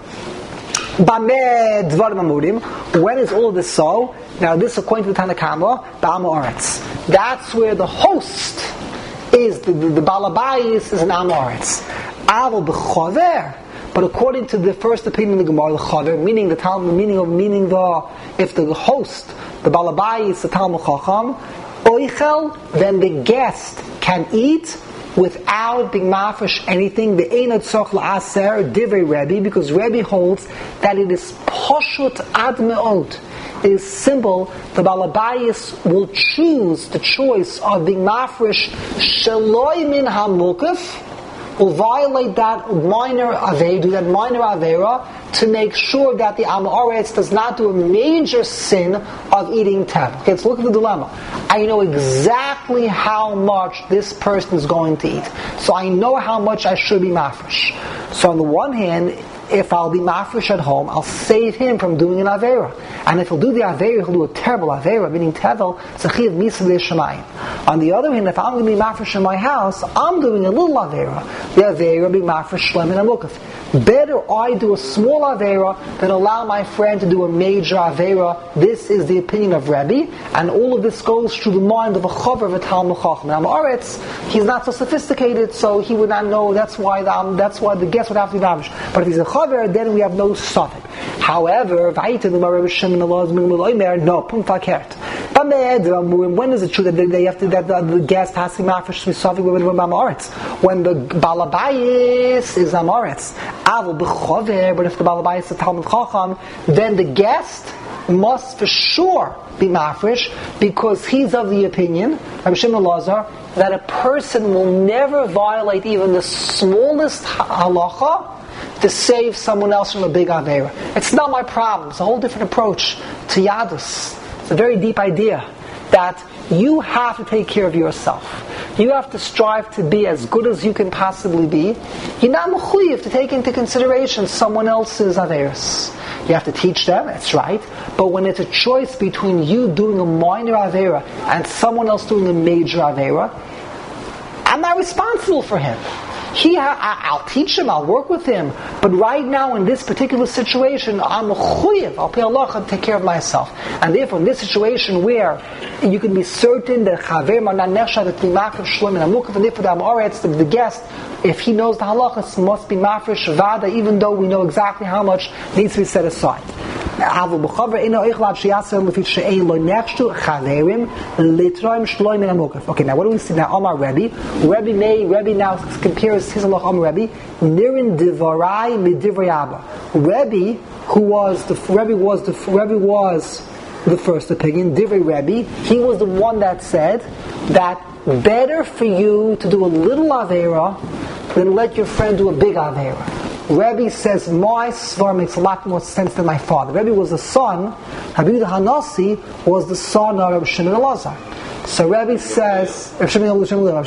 When is all of this so? Now this, according to the Tanna Kamma, Ba'am Oretz. That's where the host is the, the, the Balabayis is an Amoritz. Aval b'chover. But according to the first opinion of the Gemara, the Chaver, meaning the Talmud, meaning of meaning the if the host, the Balabayis, the Talmud Chacham, Oichel, then the guest can eat without being mafresh anything. The Einot Soch La'aser Divrei Rebbe, because Rebbe holds that it is Poshut Ad Me'ot. It is simple. The Balabayis will choose the choice of being mafresh Shaloi Min HaMukaf, will violate that minor avera, do that minor avera, to make sure that the Amoritz does not do a major sin of eating tevel. Okay, let's look at the dilemma. I know exactly how much this person is going to eat, so I know how much I should be mafresh. So on the one hand, if I'll be mafresh at home, I'll save him from doing an avera. And if he'll do the avera, he'll do a terrible avera, meaning tevel, zachiv misa b'shamayim. On the other hand, if I'm going to be mafresh in my house, I'm doing a little avera. The avera be mafresh shlem and amukaf. Better I do a small avera than allow my friend to do a major avera. This is the opinion of Rebbe, and all of this goes through the mind of a chaver of a Talmud Chacham. And Amoritz, he's not so sophisticated, so he would not know. That's why the, um, that's why the guest would have to be mafresh. But if he's a chaver, then we have no suffix. However, no, pum fakert. When is it true that they have to, that the, the guest has to be mafresh to be suffix with Amoritz? When the Balabayis is Amoritz. But if the Balabayis is Talmud Chacham, then the guest must for sure be mafresh, because he's of the opinion, Rabbi Shimon Elazar, that a person will never violate even the smallest halacha to save someone else from a big avera. It's not my problem. It's a whole different approach to Yadus. It's a very deep idea that you have to take care of yourself. You have to strive to be as good as you can possibly be. You're not mechuyev to take into consideration someone else's averas. You have to teach them, that's right. But when it's a choice between you doing a minor avera and someone else doing a major avera, I'm not responsible for him. He, I, I'll teach him, I'll work with him, but right now in this particular situation, I'm mechuyev, I'll pay Allah to take care of myself. And therefore, in this situation where you can be certain that chaver manan nechsha that the mafresh shloim and amukaf, and therefore the Amoritz, the, the guest, if he knows the halachas, must be mafresh vada, even though we know exactly how much needs to be set aside. Okay, now what do we see now? Omar Rebbe, Rebbe may Rebbe now compares his halach Omar Rebbe. Nirin divarai midivrei Abba. Rebbe, who was the Rebbe was the Rebbe was the first opinion. Divrei Rebbe, he was the one that said that better for you to do a little avera than let your friend do a big avera. Rebbe says, my svar makes a lot more sense than my father. Rebbe was the son, Rabbi Yehuda Hanasi was the son of Rabbi Shimon Elazar. So Rebbe says, Rabbi Shimon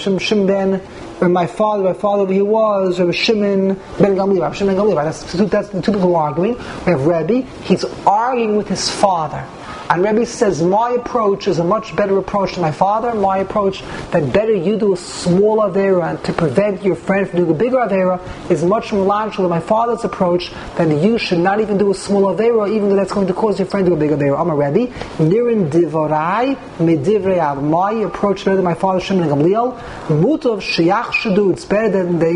ben, when my father, my father he was, Rabbi Shimon ben Gamliel, Rabbi Shimon ben Gamliel, that's the two, that's the two people who are arguing. We have Rebbe, he's arguing with his father. And Rebbe says, my approach is a much better approach than my father. My approach, that better you do a small avera and to prevent your friend from doing a bigger avera, is much more logical than my father's approach, that you should not even do a small avera, even though that's going to cause your friend to do a big avera. I'm a Rebbe. Nirin divarai medivrei Ab. My approach is better than my father, Shimon and Gamliel. Mutov sheyachshudu. It's better than they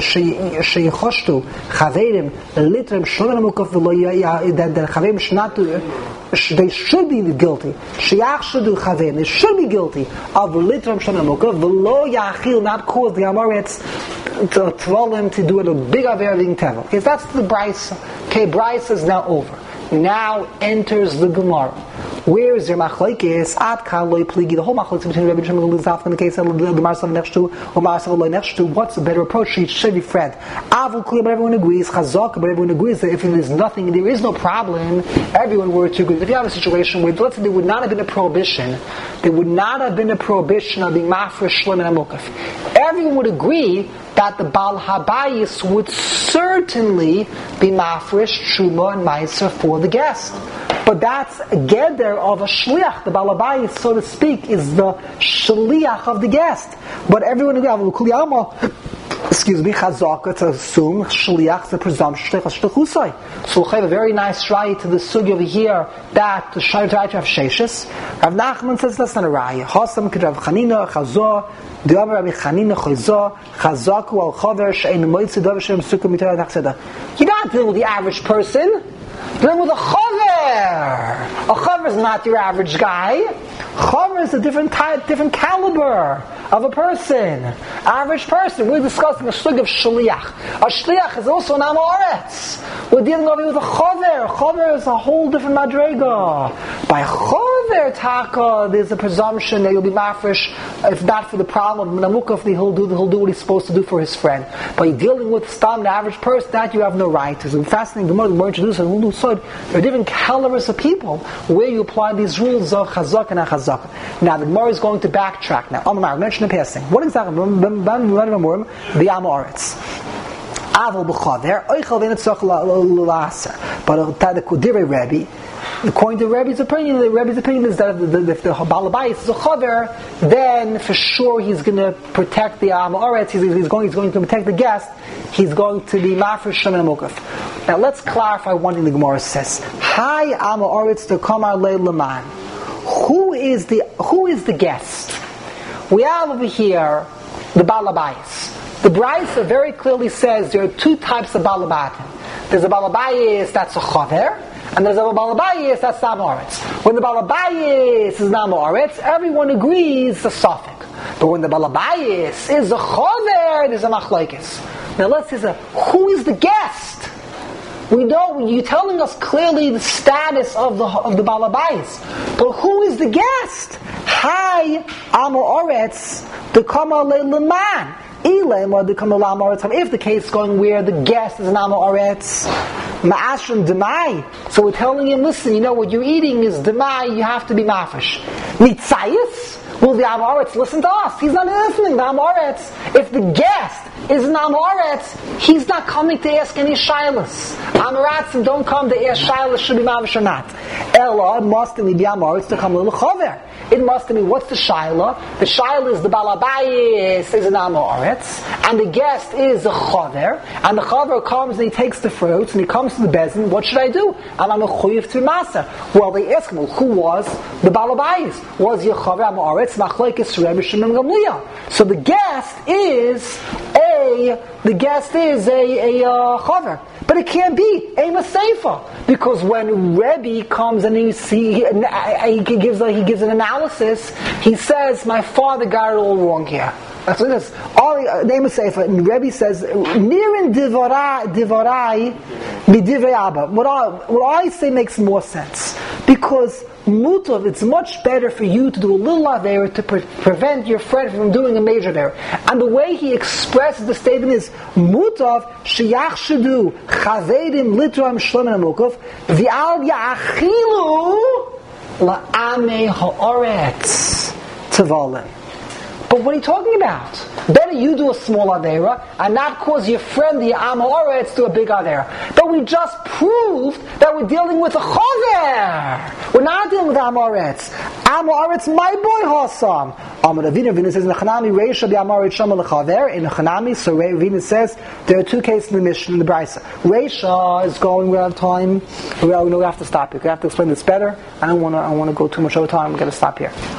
sheyichoshtu chaverim litrem shlomen amukaf v'lo that the chaverim should not do. They should be guilty. Shiach should do chavim. They should be guilty of litram shanamuka. V'lo yachil, not cause the Amoritz to tell them to do it a big aver being tevel. Okay, that's the Brisa. Okay, Brisa is now over. Now enters the Gemara. Where is your machlokes? Ad kaloi pligi. The whole machlokes between Rebbe Shimon and Elazar in the case of the Marsav next to or Marsav loy next to. What's the better approach? She should be friend. Avul kuli, but everyone agrees. Chazak, but everyone agrees that if there's nothing, there is no problem. Everyone were to agree. If you have a situation where, let's say, there would not have been a prohibition, there would not have been a prohibition of being mafresh shloim and amukaf. Everyone would agree that the Baal Habayis would certainly be mafresh, truma, and meiser for the guest. But that's a geder of a shliach. The Baal Habayis, so to speak, is the shliach of the guest. But everyone agrees. excuse me, chazaka, to assume, shliach, the presumption, shlichusai. So we'll have a very nice raya to the sugi over here, that the shayt right to have sheshes. Rav Nachman says that's not a raya. Hasam could have chanina, chazah, the other Rabbi Chanina, chazah, chazaku al chaver, she'en moitzi davar shem sukkah mitayat hachseda. You're not dealing with the average person. You're dealing with a chaver. A chaver is not your average guy. Chaver is a different type, different caliber of a person. Average person. We're discussing a shlig of shliach. A shliach is also an am haaretz. We're dealing over here with a chaver. Chaver is a whole different madrega. By chaver taka, there's a presumption that you'll be mafresh, if not for the problem of namukaf, he'll do he'll do what he's supposed to do for his friend. But you're dealing with stam, the average person, that you have no right. It's a fascinating Gemara. The Gemara introduced a whole side. There are different calibers of people where you apply these rules of chazak and achazak. Now the Gemara is going to backtrack. Now, I mentioned in passing. What exactly? The Amoritz. Aval b'chaver, oichal v'netzach l'laser. But the Kudirei Rebbe, according to Rebbe's opinion, the Rebbe's opinion is that if the, if the Balabais is a chaver, then for sure he's going to protect the Amoritz. He's, he's going, he's going to protect the guest. He's going to be mafresh shem and mukaf. Now let's clarify one thing the Gemara says. Hi Amoritz to kamar le'leman. Who is the who is the guest? We have over here the Balabais. The Brisa very clearly says there are two types of Balabatim. There's a Balabais that's a chaver, and there's a Balabais that's the Amoritz. When the Balabais is the Amoritz, everyone agrees it's a suffix. But when the Balabais is a chaver, there's a machlokes. Now let's say, who is the guest? We know you're telling us clearly the status of the of the Balabais, but who is the guest? Hi, Amoritz, the Kamal Leman. If the case is going where the guest is an Amoritz, Ma'ashram Demai. So we're telling him, listen, you know what you're eating is Demai, you have to be Mafish. Nitzayis? Will the Amoritz listen to us? He's not listening, the Amoritz. If the guest is an Amoritz, he's not coming to ask any shilas. Amoratzim don't come to ask shilas, should be Mafish or not. Ella must be Amoritz to come a little chaver. It must be, what's the shaila? The shaila is the Balabayis is an Amoritz, and the guest is a chaver, and the chaver comes and he takes the fruits, and he comes to the bezin, what should I do? And I'm a chuyiv to masa. Well, they ask him, well, who was the Balabayis? Was your chaver Amoritz? Machlokes Rebbe Shimon Gamliel. So the guest is a, the guest is a, a uh, chaver. But it can't be a Maseifa, because when Rebbe comes and he, see, he, he gives a, he gives an analysis, he says, "My father got it all wrong here." That's what it is. All name Maseifa, and Rebbe says, "Nirin divarai divarai midivrei Abba." What I what I say makes more sense, because mutav, it's much better for you to do a little avera to pre- prevent your friend from doing a major avera. And the way he expresses the statement is mutav sheyachshedu chavedim litram shlom amukov v'al yachilu la'amei haaretz tavalim. But what are you talking about? Better you do a small Avera and not cause your friend, the Amoritz, to do a big Avera. But we just proved that we're dealing with a Chaver. We're not dealing with Amoritz. Amoritz, my boy, Hassam. Amar Ravina, Ravina says, in the Chanami, Reisha, the Amoritz, Shama, Lechaver. In the Chanami, so Ravina says, there are two cases in the Mishnah in the Brisa. Reisha is going, we have time. We have to stop here. We have to explain this better. I don't want to I want to go too much over time. We've got to stop here.